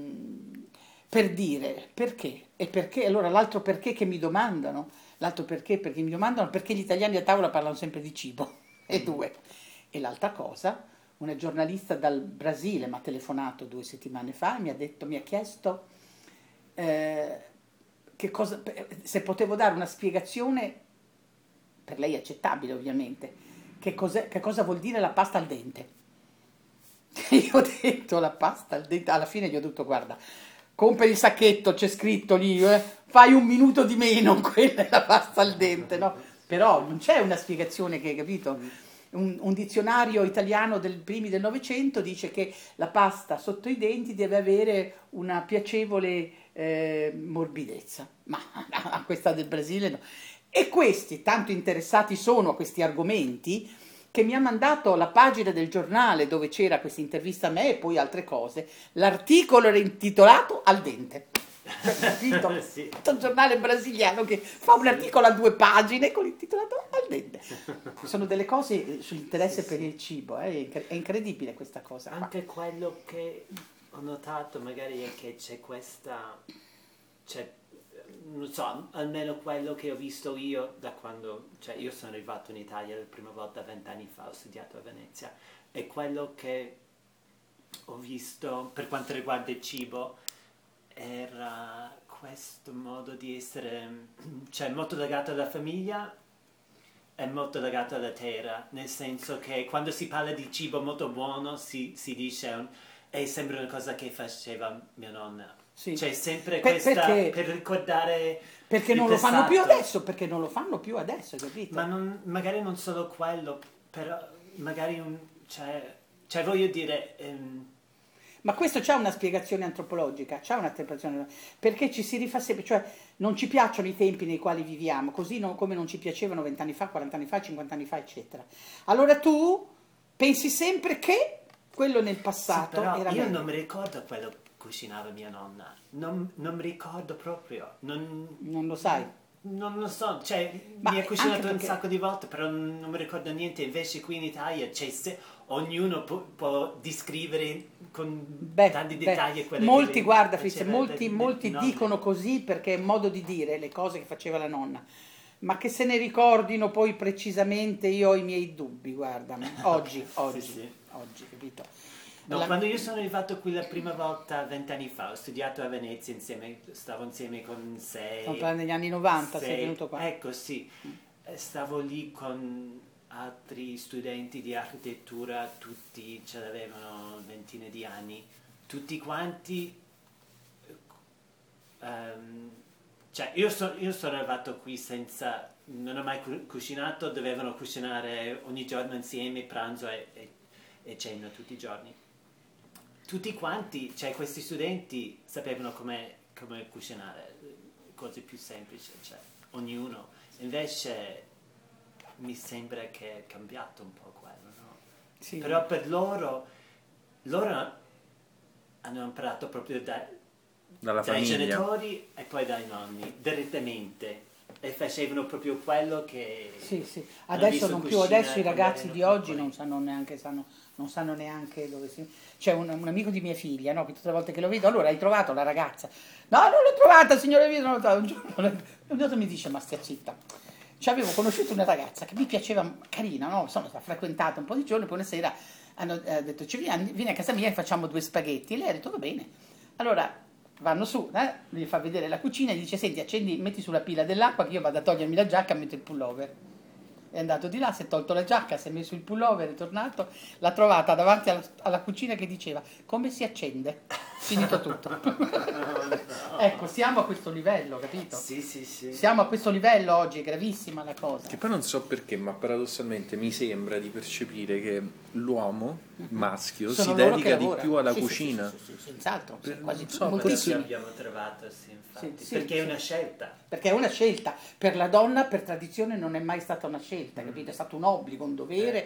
Speaker 1: per dire perché? E perché? Allora l'altro perché che mi domandano, perché mi domandano perché gli italiani a tavola parlano sempre di cibo, e due. E l'altra cosa, una giornalista dal Brasile mi ha telefonato 2 settimane fa e mi ha chiesto se potevo dare una spiegazione, per lei accettabile ovviamente, che cosa vuol dire la pasta al dente. Io ho detto la pasta al dente, alla fine gli ho detto guarda, compri il sacchetto, c'è scritto lì, fai 1 minuto di meno, quella è la pasta al dente, no? Però non c'è una spiegazione che, capito? Un dizionario italiano del primi del Novecento dice che la pasta sotto i denti deve avere una piacevole morbidezza, ma a questa del Brasile no. E questi, tanto interessati sono a questi argomenti, che mi ha mandato la pagina del giornale dove c'era questa intervista a me e poi altre cose. L'articolo era intitolato Al dente. Capito? Sì. Un giornale brasiliano che fa un articolo a 2 pagine con l'intitolato Al dente. Sono delle cose sull'interesse per il cibo, è incredibile questa cosa.
Speaker 2: Anche quello che ho notato magari è che c'è questa... non so, almeno quello che ho visto io da quando, cioè io sono arrivato in Italia la prima volta 20 anni fa, ho studiato a Venezia, e quello che ho visto per quanto riguarda il cibo era questo modo di essere, cioè molto legato alla famiglia e molto legato alla terra, nel senso che quando si parla di cibo molto buono si dice sembra una cosa che faceva mia nonna.
Speaker 1: Sì.
Speaker 2: C'è sempre questa per ricordare
Speaker 1: perché
Speaker 2: il
Speaker 1: non lo fanno più
Speaker 2: passato.
Speaker 1: adesso, perché non lo fanno più adesso, capito?
Speaker 2: Ma magari non solo quello, però magari cioè voglio dire
Speaker 1: Ma questo c'ha una spiegazione antropologica, c'ha una spiegazione, perché ci si rifà sempre, cioè non ci piacciono i tempi nei quali viviamo, così come non ci piacevano 20 anni fa, 40 anni fa, 50 anni fa, eccetera. Allora tu pensi sempre che quello nel passato
Speaker 2: però
Speaker 1: era
Speaker 2: io
Speaker 1: meglio.
Speaker 2: non mi ricordo quello che cucinava mia nonna, non mi ricordo proprio,
Speaker 1: Non lo sai.
Speaker 2: non lo so, cioè
Speaker 1: Ma
Speaker 2: mi ha cucinato
Speaker 1: anche
Speaker 2: un
Speaker 1: perché-
Speaker 2: sacco di volte, però non mi ricordo niente, invece qui in Italia ognuno può descrivere con tanti dettagli quelle
Speaker 1: molti,
Speaker 2: che
Speaker 1: guarda
Speaker 2: faceva
Speaker 1: Fritz, molti
Speaker 2: nonne.
Speaker 1: dicono così perché è modo di dire le cose che faceva la nonna, ma che se ne ricordino poi precisamente io ho i miei dubbi, guarda, oggi,
Speaker 2: sì.
Speaker 1: capito?
Speaker 2: No, quando io sono arrivato qui la prima volta 20 anni fa, ho studiato a Venezia stavo insieme con
Speaker 1: Stiamo parlando degli anni 90, sei venuto qua.
Speaker 2: Ecco, sì. Stavo lì con altri studenti di architettura, tutti ce l'avevano ventina di anni, tutti quanti. Cioè, io sono arrivato qui senza. Non ho mai cucinato, dovevano cucinare ogni giorno insieme, pranzo e cena tutti i giorni. Tutti quanti, cioè questi studenti sapevano come cucinare, cose più semplici, cioè ognuno. Invece mi sembra che è cambiato un po' quello, no?
Speaker 1: Sì.
Speaker 2: Però per loro hanno imparato proprio
Speaker 3: Dalla
Speaker 2: dai
Speaker 3: famiglia.
Speaker 2: genitori e poi dai nonni, direttamente. E facevano proprio quello che...
Speaker 1: Sì, sì.
Speaker 2: hanno
Speaker 1: Adesso
Speaker 2: visto
Speaker 1: non più,
Speaker 2: cucinare
Speaker 1: adesso i
Speaker 2: quando
Speaker 1: ragazzi
Speaker 2: erano
Speaker 1: di oggi
Speaker 2: piccoli.
Speaker 1: non sanno neanche dove si... C'è un amico di mia figlia, no? Che tutte le volte che lo vedo, allora hai trovato la ragazza? No, non l'ho trovata, signora mia, non l'ho trovata. Un giorno mi dice, ma stia zitta. Ci avevo conosciuto una ragazza che mi piaceva, carina, no? Insomma, l'ho frequentata un po' di giorni, poi una sera hanno detto, vieni a casa mia e facciamo 2 spaghetti. E lei ha detto, va bene. Allora vanno su, gli fa vedere la cucina e dice, senti, accendi, metti sulla pila dell'acqua che io vado a togliermi la giacca e metto il pullover. È andato di là, si è tolto la giacca, si è messo il pullover, è tornato, l'ha trovata davanti alla cucina che diceva, come si accende? Finito tutto. Ecco, siamo a questo livello, capito?
Speaker 2: Sì, sì, sì.
Speaker 1: Siamo a questo livello oggi, è gravissima la cosa.
Speaker 3: Che poi non so perché, ma paradossalmente mi sembra di percepire che l'uomo maschio
Speaker 1: Sono
Speaker 3: si
Speaker 1: loro
Speaker 3: dedica
Speaker 1: che
Speaker 3: di
Speaker 1: lavorano.
Speaker 3: più alla
Speaker 1: Sì,
Speaker 3: cucina.
Speaker 1: sì, senz'altro, sì,
Speaker 3: Non
Speaker 1: quasi
Speaker 3: so,
Speaker 2: Quello che
Speaker 1: moltissimi.
Speaker 2: abbiamo trovato, sì, infatti.
Speaker 1: Sì,
Speaker 2: perché
Speaker 1: sì.
Speaker 2: è una scelta.
Speaker 1: Perché è una scelta, per la donna per tradizione non è mai stata una scelta, capito? È stato un obbligo, un dovere